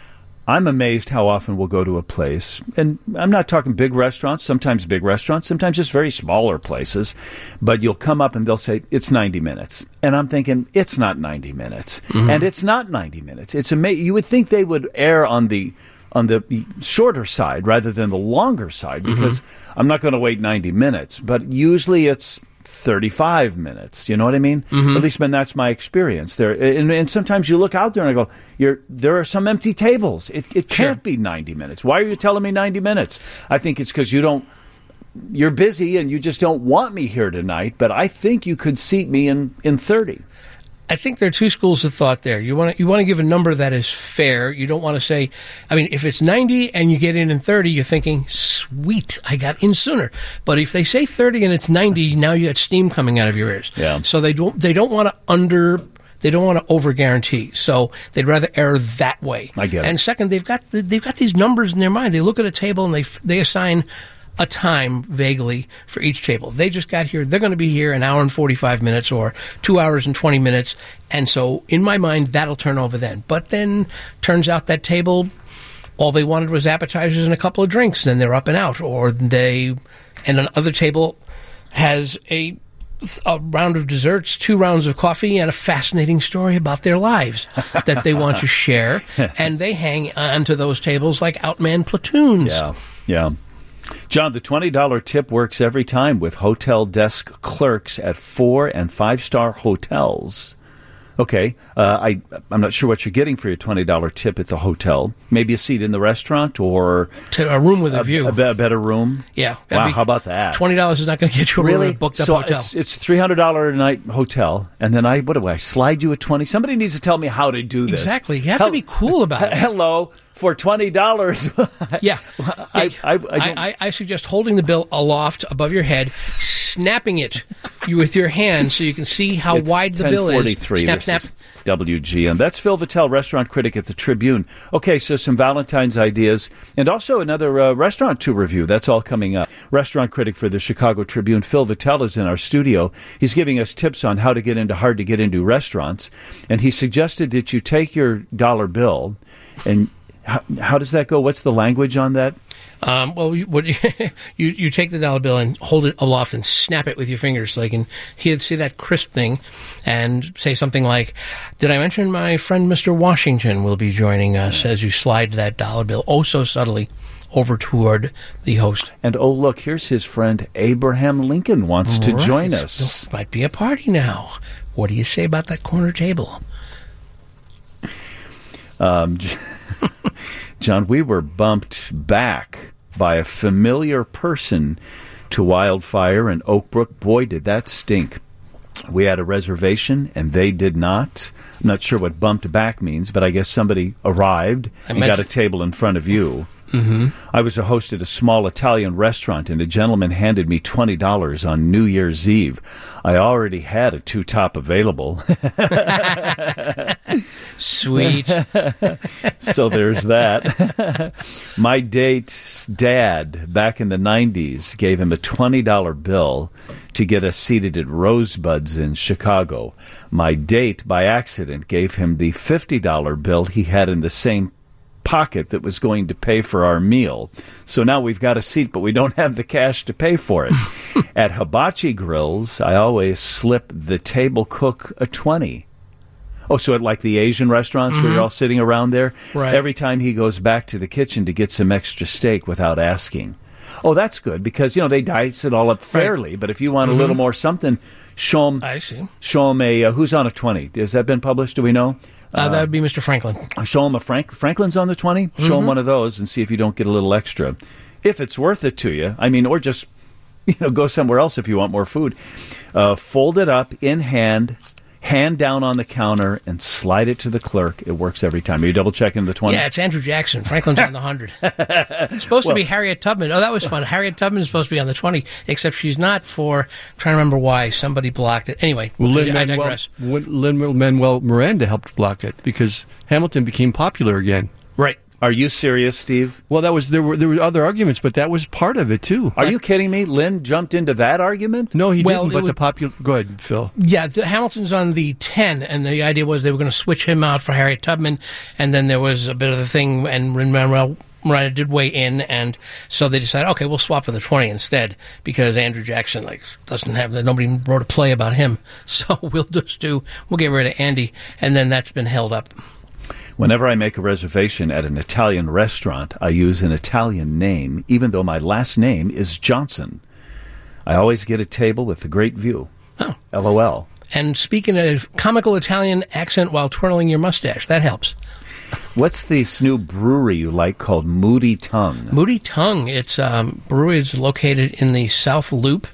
I'm amazed how often we'll go to a place, and I'm not talking big restaurants, sometimes big restaurants, sometimes just very smaller places, but you'll come up and they'll say, it's ninety minutes. And I'm thinking, it's not ninety minutes. Mm-hmm. And it's not ninety minutes. It's ama- You would think they would err on the on the shorter side rather than the longer side, because mm-hmm. I'm not going to wait ninety minutes, but usually it's thirty-five minutes. You know what I mean? Mm-hmm. At least, man, that's my experience there. And, and sometimes you look out there and I go, You're, there are some empty tables. It, it can't sure. be ninety minutes. Why are you telling me ninety minutes? I think it's because you don't, you're busy and you just don't want me here tonight, but I think you could seat me in, in thirty. I think there are two schools of thought there. You want to you want to give a number that is fair. You don't want to say, I mean, if it's ninety and you get in in thirty, you're thinking, sweet, I got in sooner. But if they say thirty and it's ninety, now you got steam coming out of your ears. Yeah. So they don't they don't want to under they don't want to over guarantee. So they'd rather err that way. I get it. And second, they've got they've got these numbers in their mind. They look at a table and they they assign a time vaguely for each table. They just got here. They're going to be here an hour and forty-five minutes or two hours and twenty minutes. And so in my mind, that'll turn over then. But then turns out that table, all they wanted was appetizers and a couple of drinks. Then they're up and out. Or they, and another table has a, a round of desserts, two rounds of coffee, and a fascinating story about their lives that they want to share. And they hang on to those tables like outmanned platoons. Yeah, yeah. John, the twenty dollars tip works every time with hotel desk clerks at four- and five-star hotels. Okay, uh, I, I'm not sure what you're getting for your twenty dollars tip at the hotel. Maybe a seat in the restaurant or... To a room with a, a view. A, a better room? Yeah. Wow, how about that? twenty dollars is not going to get you a really? room at a booked-up so hotel. It's, it's three hundred dollars a night hotel, and then I, what do I, slide you a twenty? Somebody needs to tell me how to do this. Exactly. You have Hel- to be cool about it. Hello. For twenty dollars. yeah. I, I, I, I, I suggest holding the bill aloft above your head, snapping it you with your hand so you can see how it's wide the bill is. Snap, snap. W G N. That's Phil Vitale, restaurant critic at the Tribune. Okay, so some Valentine's ideas and also another uh, restaurant to review. That's all coming up. Restaurant critic for the Chicago Tribune, Phil Vitale, is in our studio. He's giving us tips on how to get into hard-to-get-into restaurants, and he suggested that you take your dollar bill and... How, how does that go? What's the language on that? Um, well, you, what, you you take the dollar bill and hold it aloft and snap it with your fingers so they can hear, see that crisp thing and say something like, did I mention my friend Mister Washington will be joining us, as you slide that dollar bill oh so subtly over toward the host. And oh, look, here's his friend Abraham Lincoln wants to right. join us. There might be a party now. What do you say about that corner table? Um... John, we were bumped back by a familiar person to Wildfire in Oak Brook. Boy, did that stink. We had a reservation, and they did not. I'm not sure what bumped back means, but I guess somebody arrived I and got a table in front of you. Mm-hmm. I was a host at a small Italian restaurant, and a gentleman handed me twenty dollars on New Year's Eve. I already had a two-top available. Sweet. So there's that. My date's dad, back in the nineties, gave him a twenty dollars bill to get us seated at Rosebuds in Chicago. My date, by accident, gave him the fifty dollars bill he had in the same pocket that was going to pay for our meal. So now we've got a seat, but we don't have the cash to pay for it. At Hibachi Grills, I always slip the table cook a twenty. Oh, so at like the Asian restaurants mm-hmm. where you're all sitting around there? Right. Every time he goes back to the kitchen to get some extra steak without asking. Oh, that's good because, you know, they dice it all up fairly. Right. But if you want mm-hmm. a little more something, show them, I see. Show them a, uh, who's on a twenty? Has that been published? Do we know? Uh, that would be Mister Franklin. Show him a Frank. Franklin's on the twenty. Show mm-hmm. him one of those and see if you don't get a little extra. If it's worth it to you. I mean, or just, you know, go somewhere else if you want more food. Uh, fold it up in hand, hand down on the counter and slide it to the clerk. It works every time. Are you double checking the twenty? Yeah, it's Andrew Jackson. Franklin's on the hundred. It's supposed Well- to be Harriet Tubman. Oh, that was fun. Harriet Tubman is supposed to be on the twenty, except she's not for, I'm trying to remember why. Somebody blocked it. Anyway, Well, I Lin-Manuel, digress. Lin-Manuel Miranda helped block it because Hamilton became popular again. Right. Are you serious, Steve? Well, that was there were there were other arguments, but that was part of it too. Are you kidding me? Lynn jumped into that argument? No, he Well, didn't. it But was- the popular. Go ahead, Phil. Yeah, the, Hamilton's on the ten, and the idea was they were going to switch him out for Harriet Tubman, and then there was a bit of the thing, and Lin-Manuel Miranda did weigh in, and so they decided, okay, we'll swap for the twenty instead, because Andrew Jackson like doesn't have nobody wrote a play about him, so we'll just do we'll get rid of Andy, and then that's been held up. Whenever I make a reservation at an Italian restaurant, I use an Italian name, even though my last name is Johnson. I always get a table with a great view. Oh. LOL. And speaking a comical Italian accent while twirling your mustache, that helps. What's this new brewery you like called Moody Tongue? Moody Tongue. It's um, brewery is located in the South Loop,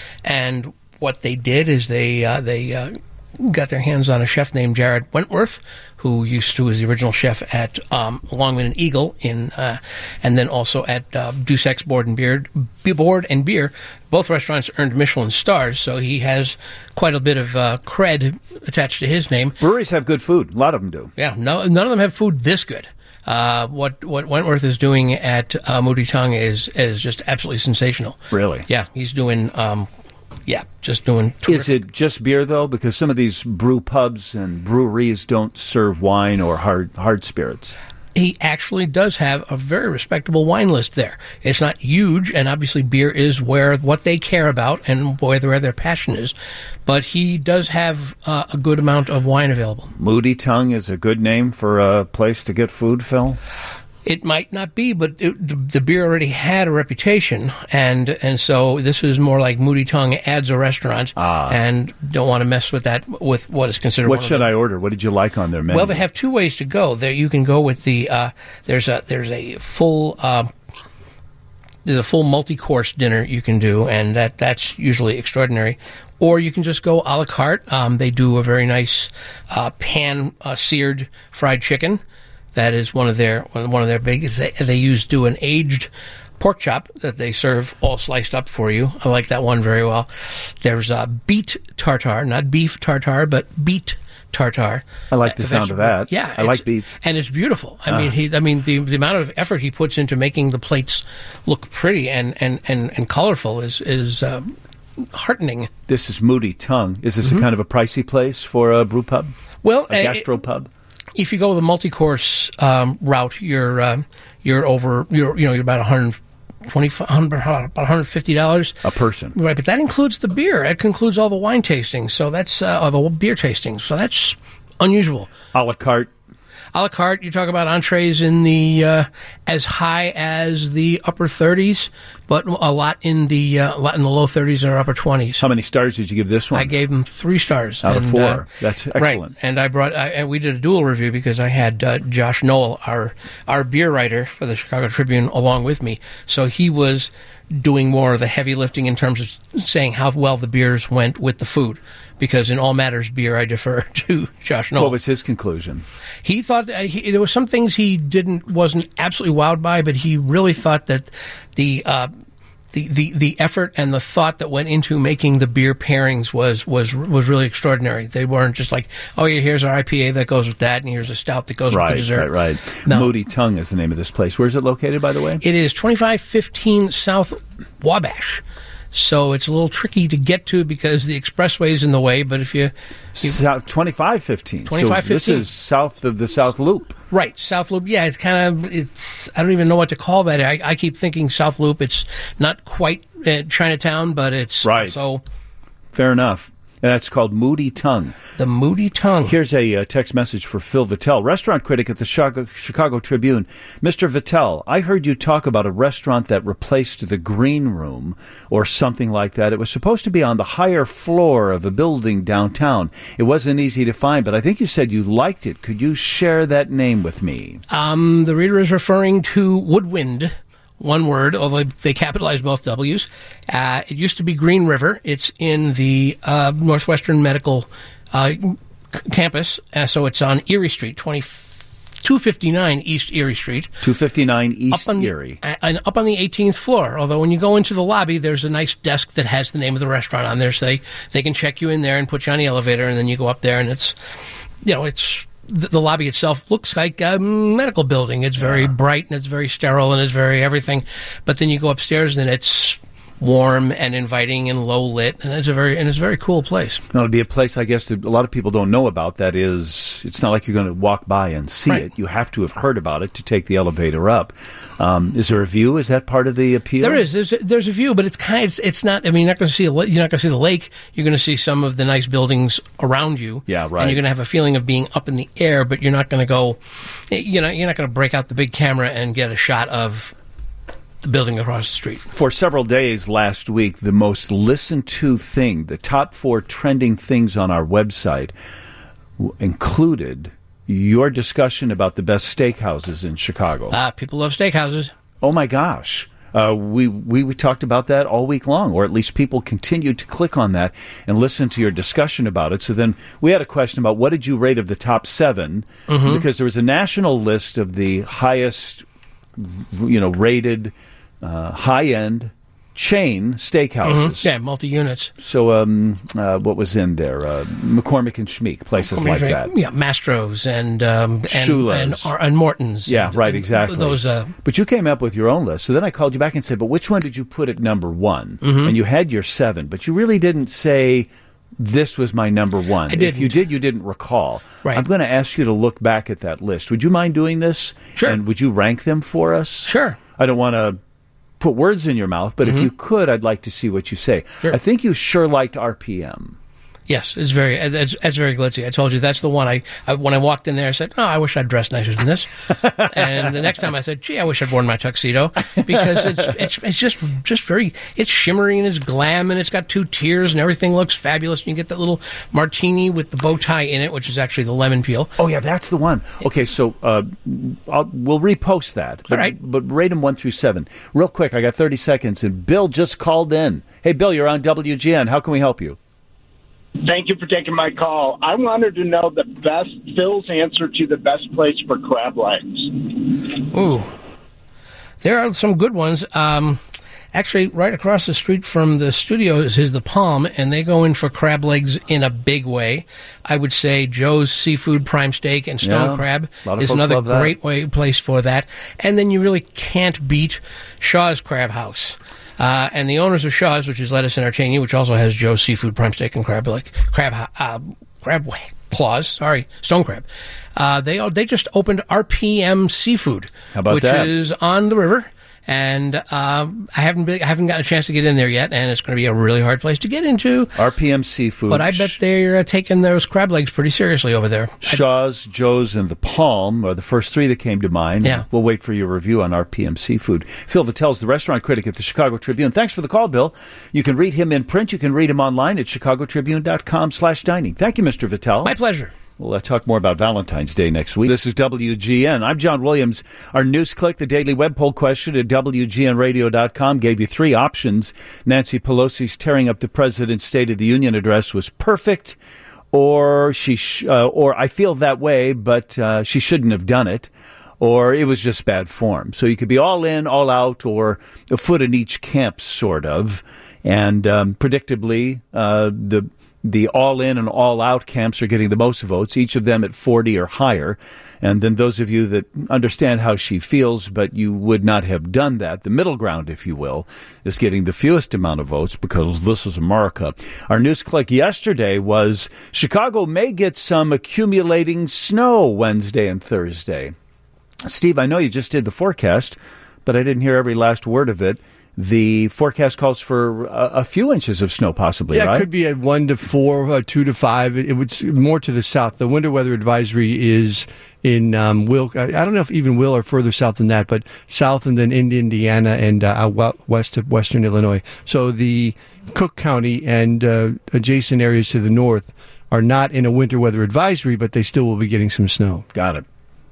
and what they did is they uh, they uh, got their hands on a chef named Jared Wentworth, who used to was the original chef at um, Longman and Eagle in, uh, and then also at uh, Dusek's Board and Beer, Board and Beer. Both restaurants earned Michelin stars, so he has quite a bit of uh, cred attached to his name. Breweries have good food. A lot of them do. Yeah, no, none of them have food this good. Uh, what what Wentworth is doing at uh, Moody Tongue is is just absolutely sensational. Really? Yeah, he's doing. Um, yeah, just doing. Terrific. Is it just beer though? Because some of these brew pubs and breweries don't serve wine or hard hard spirits. He actually does have a very respectable wine list there. It's not huge, and obviously beer is where what they care about and where, where their passion is. But he does have uh, a good amount of wine available. Moody Tongue is a good name for a place to get food, Phil? It might not be, but it, the, the beer already had a reputation, and and so this is more like Moody Tongue adds a restaurant, Ah. and don't want to mess with that with what is considered. What one should of the, I order? What did you like on their menu? Well, they have two ways to go. There, you can go with the uh, there's a there's a full. Uh, There's a full multi-course dinner you can do, and that, that's usually extraordinary. Or you can just go a la carte. Um, they do a very nice uh, pan-seared fried chicken. That is one of their one of their biggest. They, they use do an aged pork chop that they serve all sliced up for you. I like that one very well. There's uh, beet tartare, not beef tartare, but beet tartare. I like the sound of that. Yeah, I it's- like beets. and it's beautiful. I Ah. mean, he, I mean, the the amount of effort he puts into making the plates look pretty and and and, and colorful is is um, heartening. This is Moody Tongue. Is this Mhm. a kind of a pricey place for a brew pub? Well, a uh, gastro pub. If you go the multi-course um, route, you're um, you're over you're you know you're about one hundred twenty about one hundred fifty dollars a person. Right, but that includes the beer. It includes all the wine tastings. So that's uh, or the beer tastings. So that's unusual. A la carte. A la carte, you talk about entrees in the uh, as high as the upper thirties, but a lot in the uh, a lot in the low thirties or upper twenties. How many stars did you give this one? I gave him three stars Out of and, four. uh, That's right. excellent. And I brought I, and we did a dual review because I had uh, Josh Noel, our our beer writer for the Chicago Tribune, along with me. So he was doing more of the heavy lifting in terms of saying how well the beers went with the food. Because in all matters beer, I defer to Josh Noel. What was his conclusion? He thought uh, he, there were some things he didn't wasn't absolutely wowed by, but he really thought that the uh, the, the the effort and the thought that went into making the beer pairings was was was really extraordinary. They weren't just like, oh yeah, here's our I P A that goes with that, and here's a stout that goes right, with the dessert. right, right. No. Moody Tongue is the name of this place. Where is it located, by the way? It is twenty-five fifteen South Wabash. So it's a little tricky to get to because the expressway is in the way. But if you, you South twenty-five fifteen. twenty-five fifteen. So this is south of the South Loop. Right, South Loop. Yeah, it's kind of, it's, I don't even know what to call that. I, I keep thinking South Loop. It's not quite uh, Chinatown, but it's Right. So Fair enough. And that's called Moody Tongue. The Moody Tongue. Here's a uh, text message for Phil Vitale, restaurant critic at the Chicago, Chicago Tribune. Mister Vitale, I heard you talk about a restaurant that replaced the green room or something like that. It was supposed to be on the higher floor of a building downtown. It wasn't easy to find, but I think you said you liked it. Could you share that name with me? Um, the reader is referring to Woodwind one word, although they capitalize both W's. Uh, it used to be Green River. It's in the uh, Northwestern Medical uh, c- campus, uh, so it's on Erie Street, two fifty-nine East Erie Street. two fifty-nine East up on Erie. The, uh, and up on the eighteenth floor. Although when you go into the lobby, there's a nice desk that has the name of the restaurant on there, so they, they can check you in there and put you on the elevator, and then you go up there, and it's, you know, it's... The, the lobby itself looks like a medical building. It's very yeah. bright and it's very sterile and it's very everything. But then you go upstairs and it's warm and inviting and low lit, and it's a very and it's a very cool place. Now, it'd be a place, I guess, that a lot of people don't know about. That is, it's not like you're going to walk by and see right. it. You have to have heard about it to take the elevator up. Um, is there a view? Is that part of the appeal? There is. There's a, there's a view, but it's kind. Of, it's, it's not. I mean, you're not going to see. A, you're not going to see the lake. You're going to see some of the nice buildings around you. Yeah, right. And you're going to have a feeling of being up in the air, but you're not going to go. You know, you're not going to break out the big camera and get a shot of the building across the street. For several days last week, the most listened to thing, the top four trending things on our website, w- included your discussion about the best steakhouses in Chicago. Ah, uh, people love steakhouses. Oh my gosh. Uh, we, we we talked about that all week long, or at least people continued to click on that and listen to your discussion about it. So then we had a question about what did you rate of the top seven, mm-hmm. because there was a national list of the highest, you know, rated, uh, high-end chain steakhouses. Mm-hmm. Yeah, multi-units. So um, uh, what was in there? Uh, McCormick and Schmeek, places McCormick like and, that. Yeah, Mastro's and um, and, Shula's. and, and Morton's. Yeah, and, right, and exactly. Those. Uh, but you came up with your own list. So then I called you back and said, but which one did you put at number one? Mm-hmm. And you had your seven, but you really didn't say this was my number one. I didn't. If you did, you didn't recall. Right. I'm going to ask you to look back at that list. Would you mind doing this? Sure. And would you rank them for us? Sure. I don't want to put words in your mouth, but mm-hmm. if you could, I'd like to see what you say. Sure. I think you sure liked R P M. Yes, it's very it's, it's very glitzy. I told you that's the one. I, I when I walked in there, I said, "Oh, I wish I'd dressed nicer than this." And the next time, I said, "Gee, I wish I'd worn my tuxedo," because it's it's it's just just very it's shimmery and it's glam and it's got two tiers and everything looks fabulous. You can get that little martini with the bow tie in it, which is actually the lemon peel. Oh yeah, that's the one. Okay, so uh, I'll, we'll repost that. But, All right, but rate them one through seven, real quick. I got thirty seconds, and Bill just called in. Hey, Bill, you're on W G N. How can we help you? Thank you for taking my call. I wanted to know the best, Phil's answer to the best place for crab legs. Ooh, there are some good ones. Um, actually, right across the street from the studio is the Palm, and they go in for crab legs in a big way. I would say Joe's Seafood Prime Steak and Stone Yeah, Crab a lot of is folks another love that. great way place for that. And then you really can't beat Shaw's Crab House. Uh, and the owners of Shaw's, which is Let Us Entertain You, which also has Joe's Seafood Prime Steak and Crab, like crab, uh, crab claws, sorry, stone crab. Uh, they they just opened R P M Seafood, How about which that? is on the river. And uh, I haven't been, I haven't gotten a chance to get in there yet, and it's going to be a really hard place to get into. R P M Seafood. But I bet they're uh, taking those crab legs pretty seriously over there. Shaw's, Joe's, and the Palm are the first three that came to mind. Yeah. We'll wait for your review on R P M Seafood. Phil Vattel's the restaurant critic at the Chicago Tribune. Thanks for the call, Bill. You can read him in print. You can read him online at chicagotribune.com slash dining. Thank you, Mister Vattel. My pleasure. We'll uh, talk more about Valentine's Day next week. This is W G N. I'm John Williams. Our News Click, the daily web poll question at W G N radio dot com, gave you three options. Nancy Pelosi's tearing up the President's State of the Union address was perfect, or she, sh- uh, or I feel that way, but uh, she shouldn't have done it, or it was just bad form. So you could be all in, all out, or a foot in each camp, sort of. And um, predictably, uh, the The all-in and all-out camps are getting the most votes, each of them at forty or higher. And then those of you that understand how she feels, but you would not have done that, the middle ground, if you will, is getting the fewest amount of votes because this is America. Our news click yesterday was Chicago may get some accumulating snow Wednesday and Thursday. Steve, I know you just did the forecast, but I didn't hear every last word of it. The forecast calls for a, a few inches of snow, possibly, yeah, right? it could be at one to four, uh, two to five. It, it would more to the south. The winter weather advisory is in um, Will. I don't know if even Will or further south than that, but south and then into Indiana and uh, out west of western Illinois. So the Cook County and uh, adjacent areas to the north are not in a winter weather advisory, but they still will be getting some snow. Got it.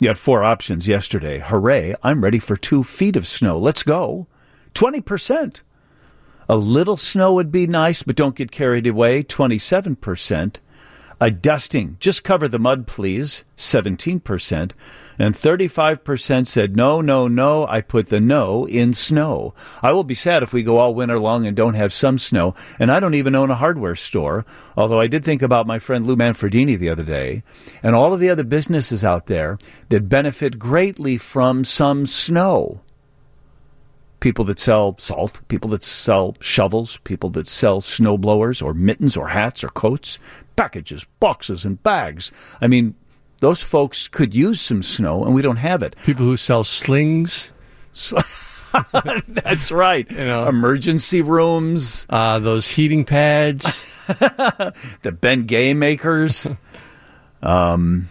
You had four options yesterday. Hooray, I'm ready for two feet of snow. Let's go. twenty percent. A little snow would be nice, but don't get carried away. twenty-seven percent. A dusting. Just cover the mud, please. seventeen percent. And thirty-five percent said, no, no, no. I put the no in snow. I will be sad if we go all winter long and don't have some snow. And I don't even own a hardware store, although I did think about my friend Lou Manfredini the other day and all of the other businesses out there that benefit greatly from some snow. People that sell salt, people that sell shovels, people that sell snow blowers or mittens or hats or coats, packages, boxes, and bags. I mean, those folks could use some snow, and we don't have it. People who sell slings. That's right. You know, emergency rooms. Uh, those heating pads. The Ben Gay makers. um,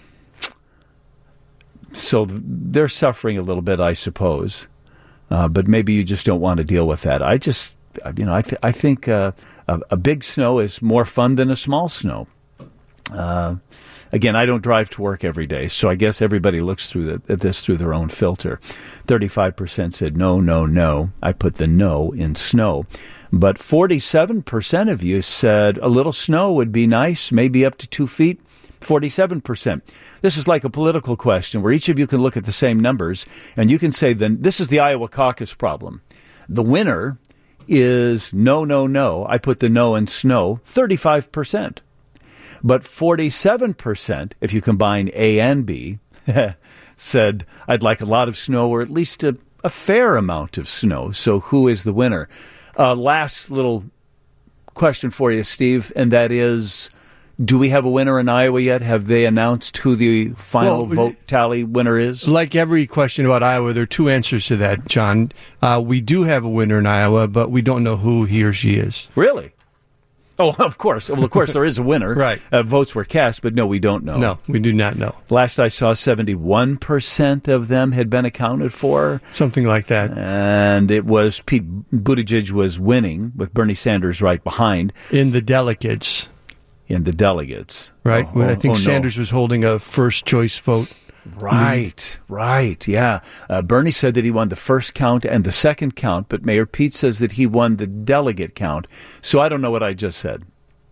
so they're suffering a little bit, I suppose. Uh, but maybe you just don't want to deal with that. I just, you know, I, th- I think uh, a, a big snow is more fun than a small snow. Uh, again, I don't drive to work every day, so I guess everybody looks through the, at this through their own filter. thirty-five percent said no, no, no. I put the no in snow. But forty-seven percent of you said a little snow would be nice, maybe up to two feet. forty-seven percent. This is like a political question where each of you can look at the same numbers and you can say, then this is the Iowa caucus problem. The winner is no, no, no. I put the no in snow, thirty-five percent. But forty-seven percent, if you combine A and B, said, I'd like a lot of snow or at least a, a fair amount of snow. So who is the winner? Uh, last little question for you, Steve, and that is, do we have a winner in Iowa yet? Have they announced who the final well, vote tally winner is? Like every question about Iowa, there are two answers to that, John. Uh, we do have a winner in Iowa, but we don't know who he or she is. Really? Oh, of course. Well, of course, there is a winner. Right. Uh, votes were cast, but no, we don't know. No, we do not know. Last I saw, seventy-one percent of them had been accounted for. Something like that. And it was Pete Buttigieg was winning with Bernie Sanders right behind. In the delegates. In the delegates. Right. Oh, I think oh, Sanders no. was holding a first choice vote. Right, right, yeah. Uh, Bernie said that he won the first count and the second count, but Mayor Pete says that he won the delegate count. So I don't know what I just said.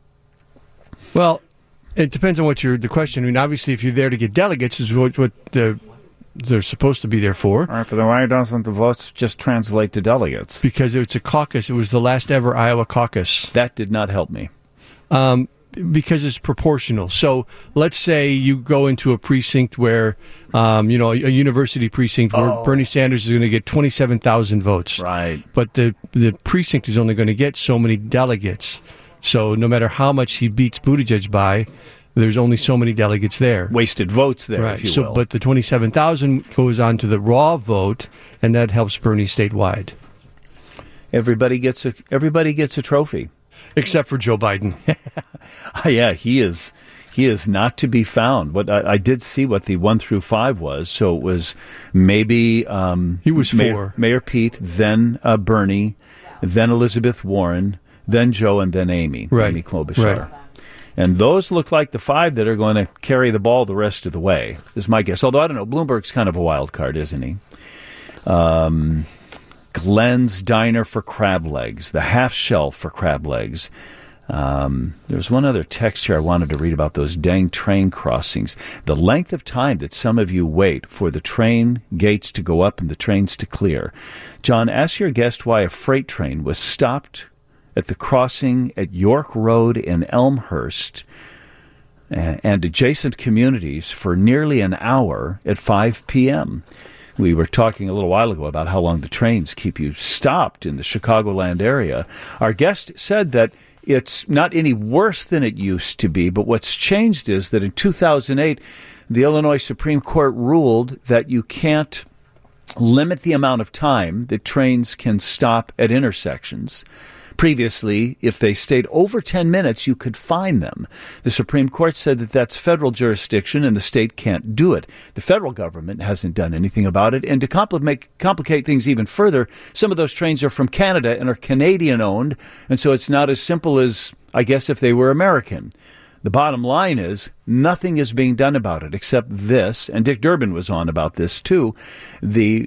Well, it depends on what you're, the question. I mean, obviously, if you're there to get delegates, is what, what the, they're supposed to be there for. All right, but then why doesn't the votes just translate to delegates? Because it's a caucus. It was the last ever Iowa caucus. That did not help me. Um, because it's proportional. So let's say you go into a precinct where, um, you know, a, a university precinct where oh. Bernie Sanders is going to get twenty-seven thousand votes. Right. But the the precinct is only going to get so many delegates. So no matter how much he beats Buttigieg by, there's only so many delegates there. Wasted votes there, right. if you so, will. But the twenty-seven thousand goes on to the raw vote, and that helps Bernie statewide. Everybody gets a everybody gets a trophy. Except for Joe Biden. Yeah, he is he is not to be found. But I, I did see what the one through five was. So it was maybe um, he was Mayor, four. Mayor Pete, then uh, Bernie, then Elizabeth Warren, then Joe, and then Amy. Right. Amy Klobuchar. Right. And those look like the five that are going to carry the ball the rest of the way, is my guess. Although, I don't know, Bloomberg's kind of a wild card, isn't he? Um, Glenn's Diner for crab legs, the half shell for crab legs. Um, there's one other text here I wanted to read about those dang train crossings. The length of time that some of you wait for the train gates to go up and the trains to clear. John, ask your guest why a freight train was stopped at the crossing at York Road in Elmhurst and adjacent communities for nearly an hour at five p.m. We were talking a little while ago about how long the trains keep you stopped in the Chicagoland area. Our guest said that it's not any worse than it used to be, but what's changed is that in two thousand eight, the Illinois Supreme Court ruled that you can't limit the amount of time that trains can stop at intersections. Previously, if they stayed over ten minutes, you could fine them. The Supreme Court said that that's federal jurisdiction and the state can't do it. The federal government hasn't done anything about it. And to complicate, complicate things even further, some of those trains are from Canada and are Canadian-owned, and so it's not as simple as, I guess, if they were American. The bottom line is nothing is being done about it except this, and Dick Durbin was on about this too, the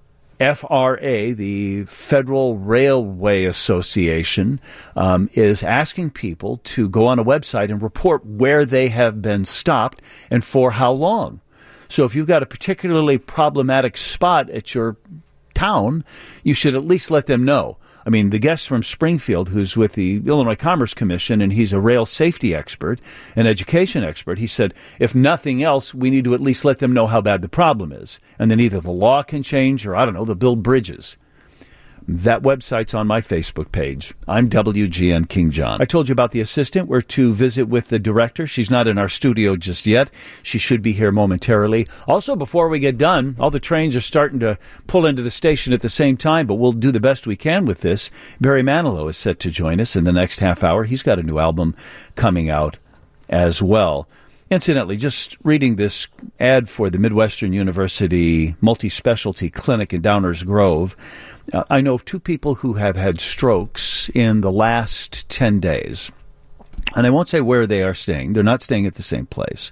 F R A, the Federal Railway Association, um, is asking people to go on a website and report where they have been stopped and for how long. So if you've got a particularly problematic spot at your town, you should at least let them know. I mean, the guest from Springfield, who's with the Illinois Commerce Commission, and he's a rail safety expert, an education expert, he said, if nothing else, we need to at least let them know how bad the problem is. And then either the law can change or, I don't know, they'll build bridges. That website's on my Facebook page. I'm W G N King John. I told you about the assistant. We're to visit with the director. She's not in our studio just yet. She should be here momentarily. Also, before we get done, all the trains are starting to pull into the station at the same time, but we'll do the best we can with this. Barry Manilow is set to join us in the next half hour. He's got a new album coming out as well. Incidentally, just reading this ad for the Midwestern University Multi-Specialty Clinic in Downers Grove, uh, I know of two people who have had strokes in the last ten days. And I won't say where they are staying. They're not staying at the same place.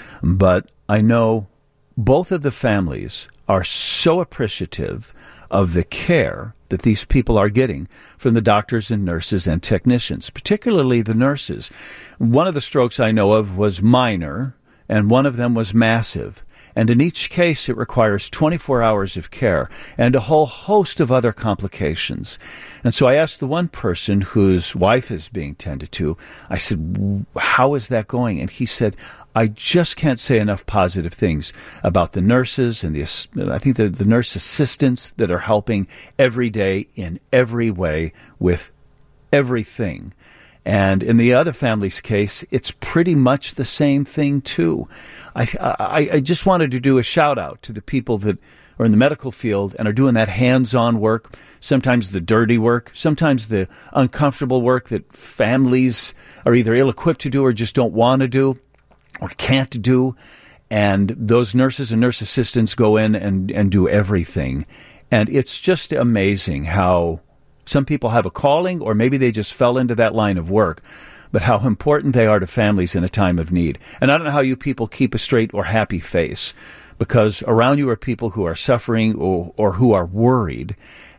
But I know both of the families are so appreciative of the care that these people are getting from the doctors and nurses and technicians, particularly the nurses. One of the strokes I know of was minor, and one of them was massive. And in each case, it requires twenty-four hours of care and a whole host of other complications. And so I asked the one person whose wife is being tended to, I said, how is that going? And he said, I just can't say enough positive things about the nurses and the, I think the, the nurse assistants that are helping every day in every way with everything. And in the other family's case, it's pretty much the same thing, too. I, I, I just wanted to do a shout-out to the people that are in the medical field and are doing that hands-on work, sometimes the dirty work, sometimes the uncomfortable work that families are either ill-equipped to do or just don't want to do or can't do. And those nurses and nurse assistants go in and, and do everything. And it's just amazing how some people have a calling, or maybe they just fell into that line of work, but how important they are to families in a time of need. And I don't know how you people keep a straight or happy face, because around you are people who are suffering or, or who are worried,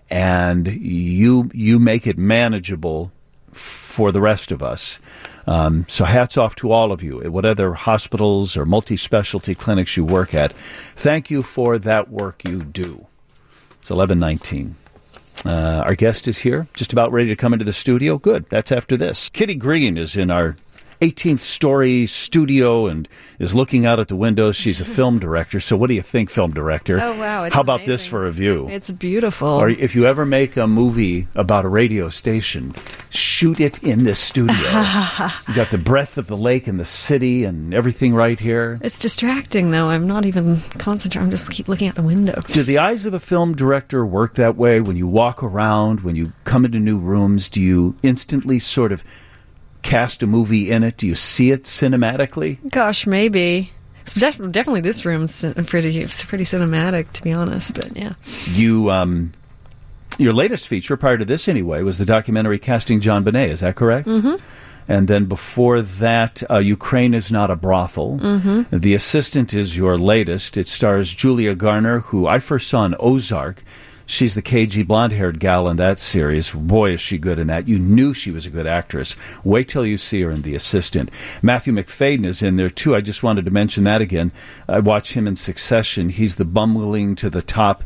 and you you make it manageable for the rest of us. Um, so hats off to all of you at whatever hospitals or multi-specialty clinics you work at. Thank you for that work you do. It's eleven nineteen. Uh, our guest is here, just about ready to come into the studio. Good. That's after this. Kitty Green is in our eighteenth story studio and is looking out at the windows. She's a film director. So what do you think, film director? Oh, wow. It's How about amazing. this for a view? It's beautiful. Or if you ever make a movie about a radio station, shoot it in this studio. You got the breadth of the lake and the city and everything right here. It's distracting, though. I'm not even concentrating. I'm just keep looking out the window. Do the eyes of a film director work that way? When you walk around, when you come into new rooms, do you instantly sort of cast a movie in it? Do you see it cinematically? Gosh, maybe. It's def- definitely this room's pretty, it's pretty cinematic, to be honest. But yeah, you um, your latest feature prior to this, anyway, was the documentary Casting John Bonet. Is that correct? Mm-hmm. And then before that, uh, Ukraine is Not a Brothel. Mm-hmm. The Assistant is your latest. It stars Julia Garner, who I first saw in Ozark. She's the cagey, blonde-haired gal in that series. Boy, is she good in that. You knew she was a good actress. Wait till you see her in The Assistant. Matthew McFadden is in there, too. I just wanted to mention that again. I watch him in Succession. He's the bumbling to the top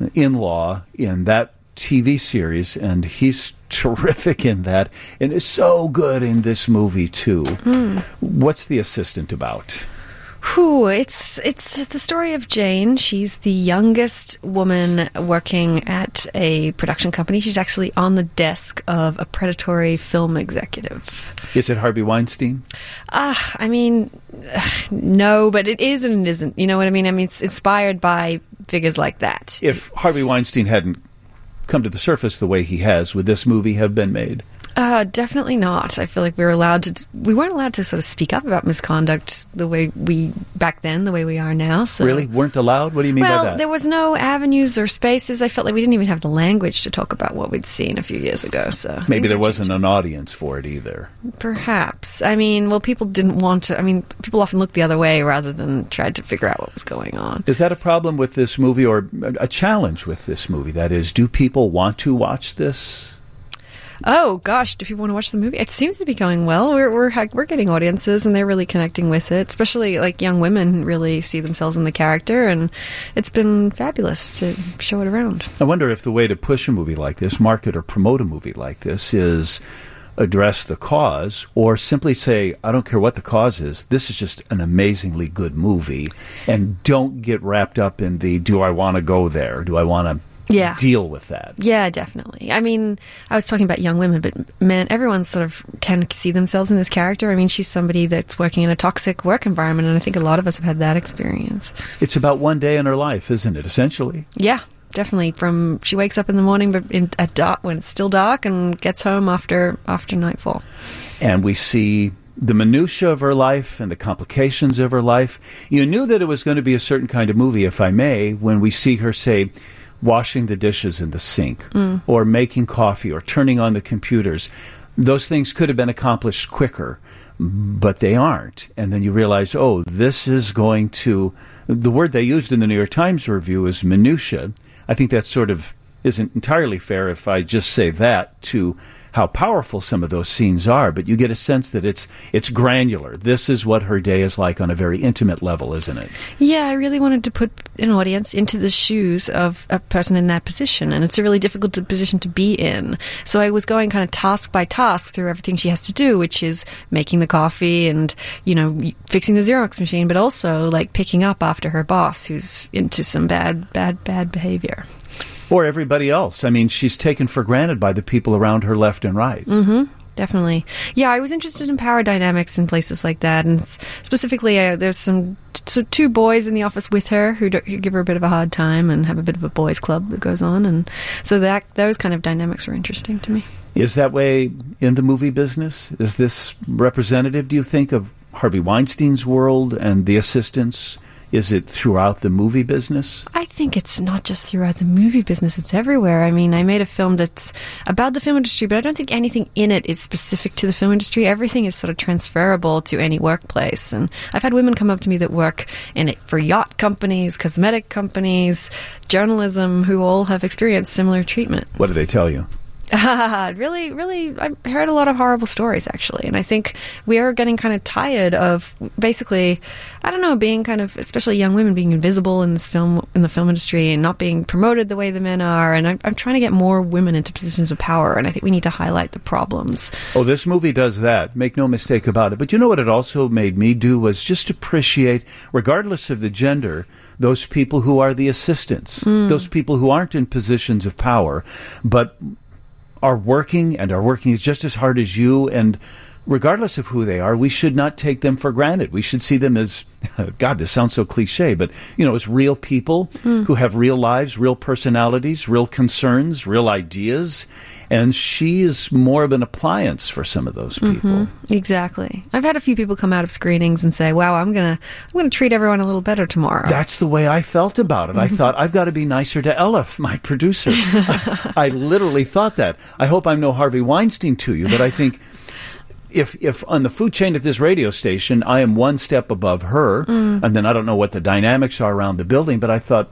in-law in that T V series, and he's terrific in that, and is so good in this movie, too. Mm. What's The Assistant about? Whew, it's it's the story of Jane. She's the youngest woman working at a production company. She's actually on the desk of a predatory film executive. Is it Harvey Weinstein? Ah, uh, I mean, no, but it is and it isn't. You know what I mean? I mean, it's inspired by figures like that. If Harvey Weinstein hadn't come to the surface the way he has, would this movie have been made? Uh, definitely not. I feel like we were allowed to. We weren't allowed to sort of speak up about misconduct the way we back then, the way we are now. So Really? Weren't allowed? What do you mean well, by that? there was no avenues or spaces. I felt like we didn't even have the language to talk about what we'd seen a few years ago. So Maybe things there are wasn't an audience for it either. Perhaps. I mean, well, people didn't want to. I mean, people often looked the other way rather than tried to figure out what was going on. Is that a problem with this movie, or a challenge with this movie? That is, do people want to watch this? Oh gosh, do people want to watch the movie? It seems to be going well. We're we're we're getting audiences, and they're really connecting with it. Especially like young women really see themselves in the character, and it's been fabulous to show it around. I wonder if the way to push a movie like this, market or promote a movie like this, is address the cause, or simply say, I don't care what the cause is, this is just an amazingly good movie, and don't get wrapped up in the, do I want to go there? Do I want to Yeah. deal with that? Yeah, definitely. I mean, I was talking about young women, but man, everyone sort of can see themselves in this character. I mean, she's somebody that's working in a toxic work environment, and I think a lot of us have had that experience. It's about one day in her life, isn't it, essentially? Yeah, definitely. From she wakes up in the morning, but in, at dark, when it's still dark, and gets home after after nightfall. And we see the minutia of her life and the complications of her life. You knew that it was going to be a certain kind of movie, if I may, when we see her, say, washing the dishes in the sink, Mm. or making coffee, or turning on the computers. Those things could have been accomplished quicker, but they aren't. And then you realize, oh, this is going to... The word they used in the New York Times review is minutia. I think that sort of isn't entirely fair if I just say that to how powerful some of those scenes are, but you get a sense that it's it's granular. This is what her day is like on a very intimate level, isn't it? Yeah, I really wanted to put an audience into the shoes of a person in that position, and it's a really difficult to- position to be in. So I was going kind of task by task through everything she has to do, which is making the coffee and, you know, fixing the Xerox machine, but also like picking up after her boss who's into some bad, bad, bad behavior. Or everybody else. I mean, she's taken for granted by the people around her left and right. Mm-hmm. Definitely. Yeah, I was interested in power dynamics in places like that. And s- specifically, uh, there's some t- so two boys in the office with her who, do, who give her a bit of a hard time and have a bit of a boys' club that goes on. And so that those kind of dynamics were interesting to me. Is that way in the movie business? Is this representative, do you think, of Harvey Weinstein's world and the assistants? Is it throughout the movie business? I think it's not just throughout the movie business, it's everywhere. I mean, I made a film that's about the film industry, but I don't think anything in it is specific to the film industry. Everything is sort of transferable to any workplace. And I've had women come up to me that work in it for yacht companies, cosmetic companies, journalism, who all have experienced similar treatment. What do they tell you? really, really, I heard a lot of horrible stories, actually. And I think we are getting kind of tired of basically, I don't know, being kind of, especially young women, being invisible in this film, in the film industry, and not being promoted the way the men are. And I'm, I'm trying to get more women into positions of power, and I think we need to highlight the problems. Oh, this movie does that. Make no mistake about it. But you know what it also made me do was just appreciate, regardless of the gender, those people who are the assistants, Mm. those people who aren't in positions of power, but are working and are working just as hard as you, and regardless of who they are, we should not take them for granted. We should see them as, God, this sounds so cliche, but, you know, as real people Mm. who have real lives, real personalities, real concerns, real ideas, and she is more of an appliance for some of those people. Mhm. Exactly. I've had a few people come out of screenings and say, wow, I'm going to I'm gonna treat everyone a little better tomorrow. That's the way I felt about it. I thought, I've got to be nicer to Elif, my producer. I literally thought that. I hope I'm no Harvey Weinstein to you, but I think if if on the food chain at this radio station, I am one step above her, Mm. and then I don't know what the dynamics are around the building, but I thought,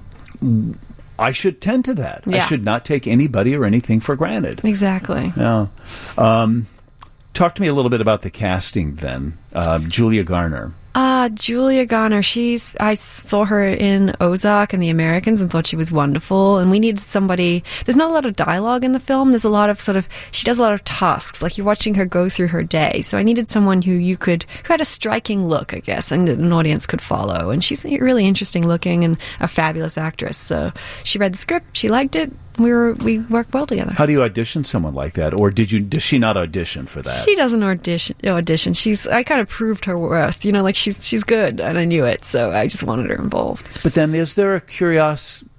mm, I should tend to that. I Yeah. should not take anybody or anything for granted. Exactly. Yeah. Um, talk to me a little bit about the casting then. Uh, Julia Garner. Uh, Julia Garner, she's, I saw her in Ozark and The Americans and thought she was wonderful. And we needed somebody, there's not a lot of dialogue in the film. There's a lot of sort of, she does a lot of tasks. Like you're watching her go through her day. So I needed someone who you could, who had a striking look, I guess, and that an audience could follow. And she's really interesting looking and a fabulous actress. So she read the script, she liked it. We were, we worked well together. How do you audition someone like that? Or did you, does she not audition for that? She doesn't audition. Audition. She's. I kind of proved her worth. You know, like she's she's good, and I knew it, so I just wanted her involved. But then, is there a curious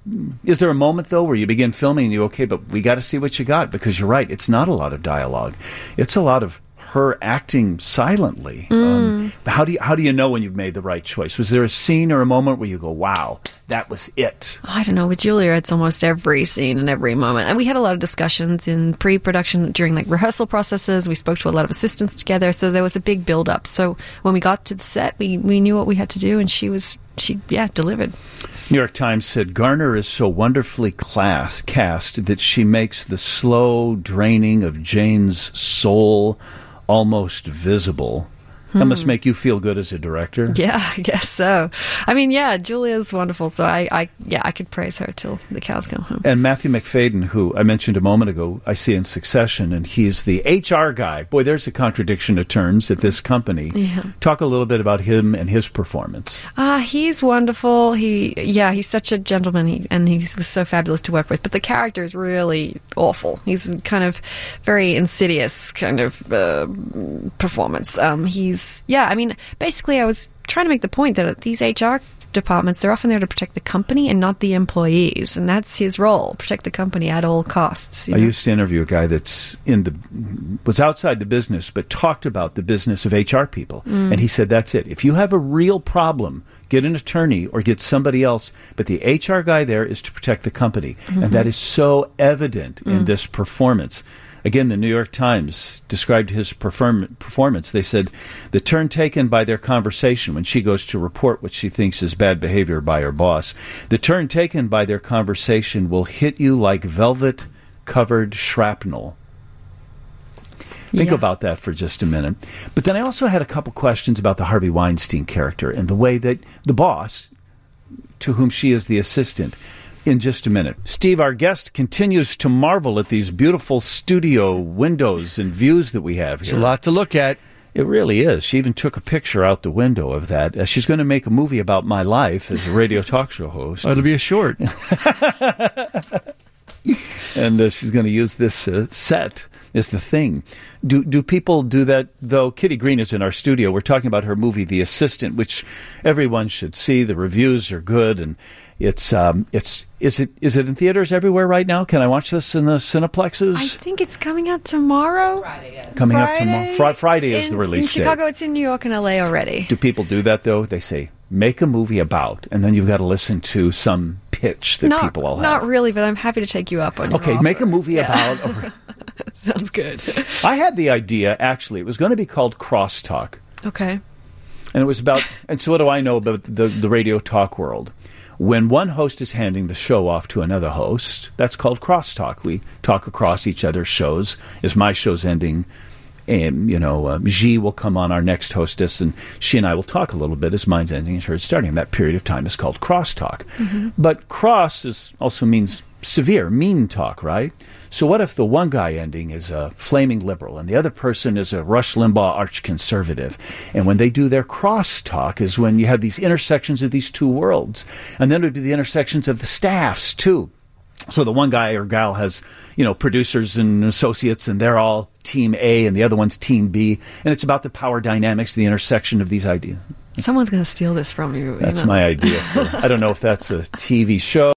is there a moment, though, where you begin filming and you, okay, but we got to see what you got? Because you're right, it's not a lot of dialogue. It's a lot of her acting silently. Mm. Um, how do you how do you know when you've made the right choice? Was there a scene or a moment where you go, wow, that was it? I don't know. With Julia, it's almost every scene and every moment. And we had a lot of discussions in pre-production during like rehearsal processes. We spoke to a lot of assistants together, so there was a big build-up. So when we got to the set, we, we knew what we had to do, and she was she yeah delivered. New York Times said Garner is so wonderfully class cast that she makes the slow draining of Jane's soul almost visible. That Hmm. must make you feel good as a director. Yeah, I guess so. I mean, yeah, Julia's wonderful. So I, I yeah, I could praise her till the cows come home. And Matthew McFadden, who I mentioned a moment ago, I see in Succession, and he's the H R guy. Boy, there's a contradiction of terms at this company. Yeah. Talk a little bit about him and his performance. Ah, he's wonderful. He, yeah, he's such a gentleman, he, and he was so fabulous to work with. But the character is really awful. He's kind of very insidious kind of uh, performance. Um, he's, yeah, I mean, basically, I was trying to make the point that these H R departments, they're often there to protect the company and not the employees, and that's his role: protect the company at all costs. You I know? used to interview a guy that's in the was outside the business, but talked about the business of H R people, Mm. and he said that's it. If you have a real problem, get an attorney or get somebody else. But the H R guy there is to protect the company, Mhm. and that is so evident in Mm. this performance. Again, the New York Times described his perform- performance. They said, the turn taken by their conversation when she goes to report what she thinks is bad behavior by her boss, the turn taken by their conversation will hit you like velvet-covered shrapnel. Think Yeah. about that for just a minute. But then I also had a couple questions about the Harvey Weinstein character and the way that the boss, to whom she is the assistant, in just a minute. Steve, our guest, continues to marvel at these beautiful studio windows and views that we have here. It's a lot to look at. It really is. She even took a picture out the window of that. Uh, she's going to make a movie about my life as a radio talk show host. Oh, it'll be a short. And uh, she's going to use this uh, set as the thing. Do do people do that, though? Kitty Green is in our studio. We're talking about her movie, The Assistant, which everyone should see. The reviews are good, and it's um, it's is it is it in theaters everywhere right now? Can I watch this in the Cineplexes? I think it's coming out tomorrow. Coming up Friday tomorrow. Fri- Friday is in, the release in date. Chicago. It's in New York and L A already. Do people do that, though? They say, make a movie about, and then you've got to listen to some pitch that not, people all have. Not really, but I'm happy to take you up on your Okay, offer. make a movie Yeah. about... Sounds good. I had the idea, actually. It was going to be called Crosstalk. Okay. And it was about... And so what do I know about the, the radio talk world? When one host is handing the show off to another host, that's called crosstalk. We talk across each other's shows. As my show's ending, and, you know, uh, G will come on, our next hostess, and she and I will talk a little bit as mine's ending and hers starting. That period of time is called crosstalk. Mm-hmm. But cross is also means severe, mean talk, right? So what if the one guy ending is a flaming liberal and the other person is a Rush Limbaugh arch-conservative? And when they do their crosstalk is when you have these intersections of these two worlds. And then it would be the intersections of the staffs, too. So the one guy or gal has, you know, producers and associates, and they're all Team A, and the other one's Team B. And it's about the power dynamics, the intersection of these ideas. Someone's going to steal this from you. That's you know. my idea. For, I don't know if that's a T V show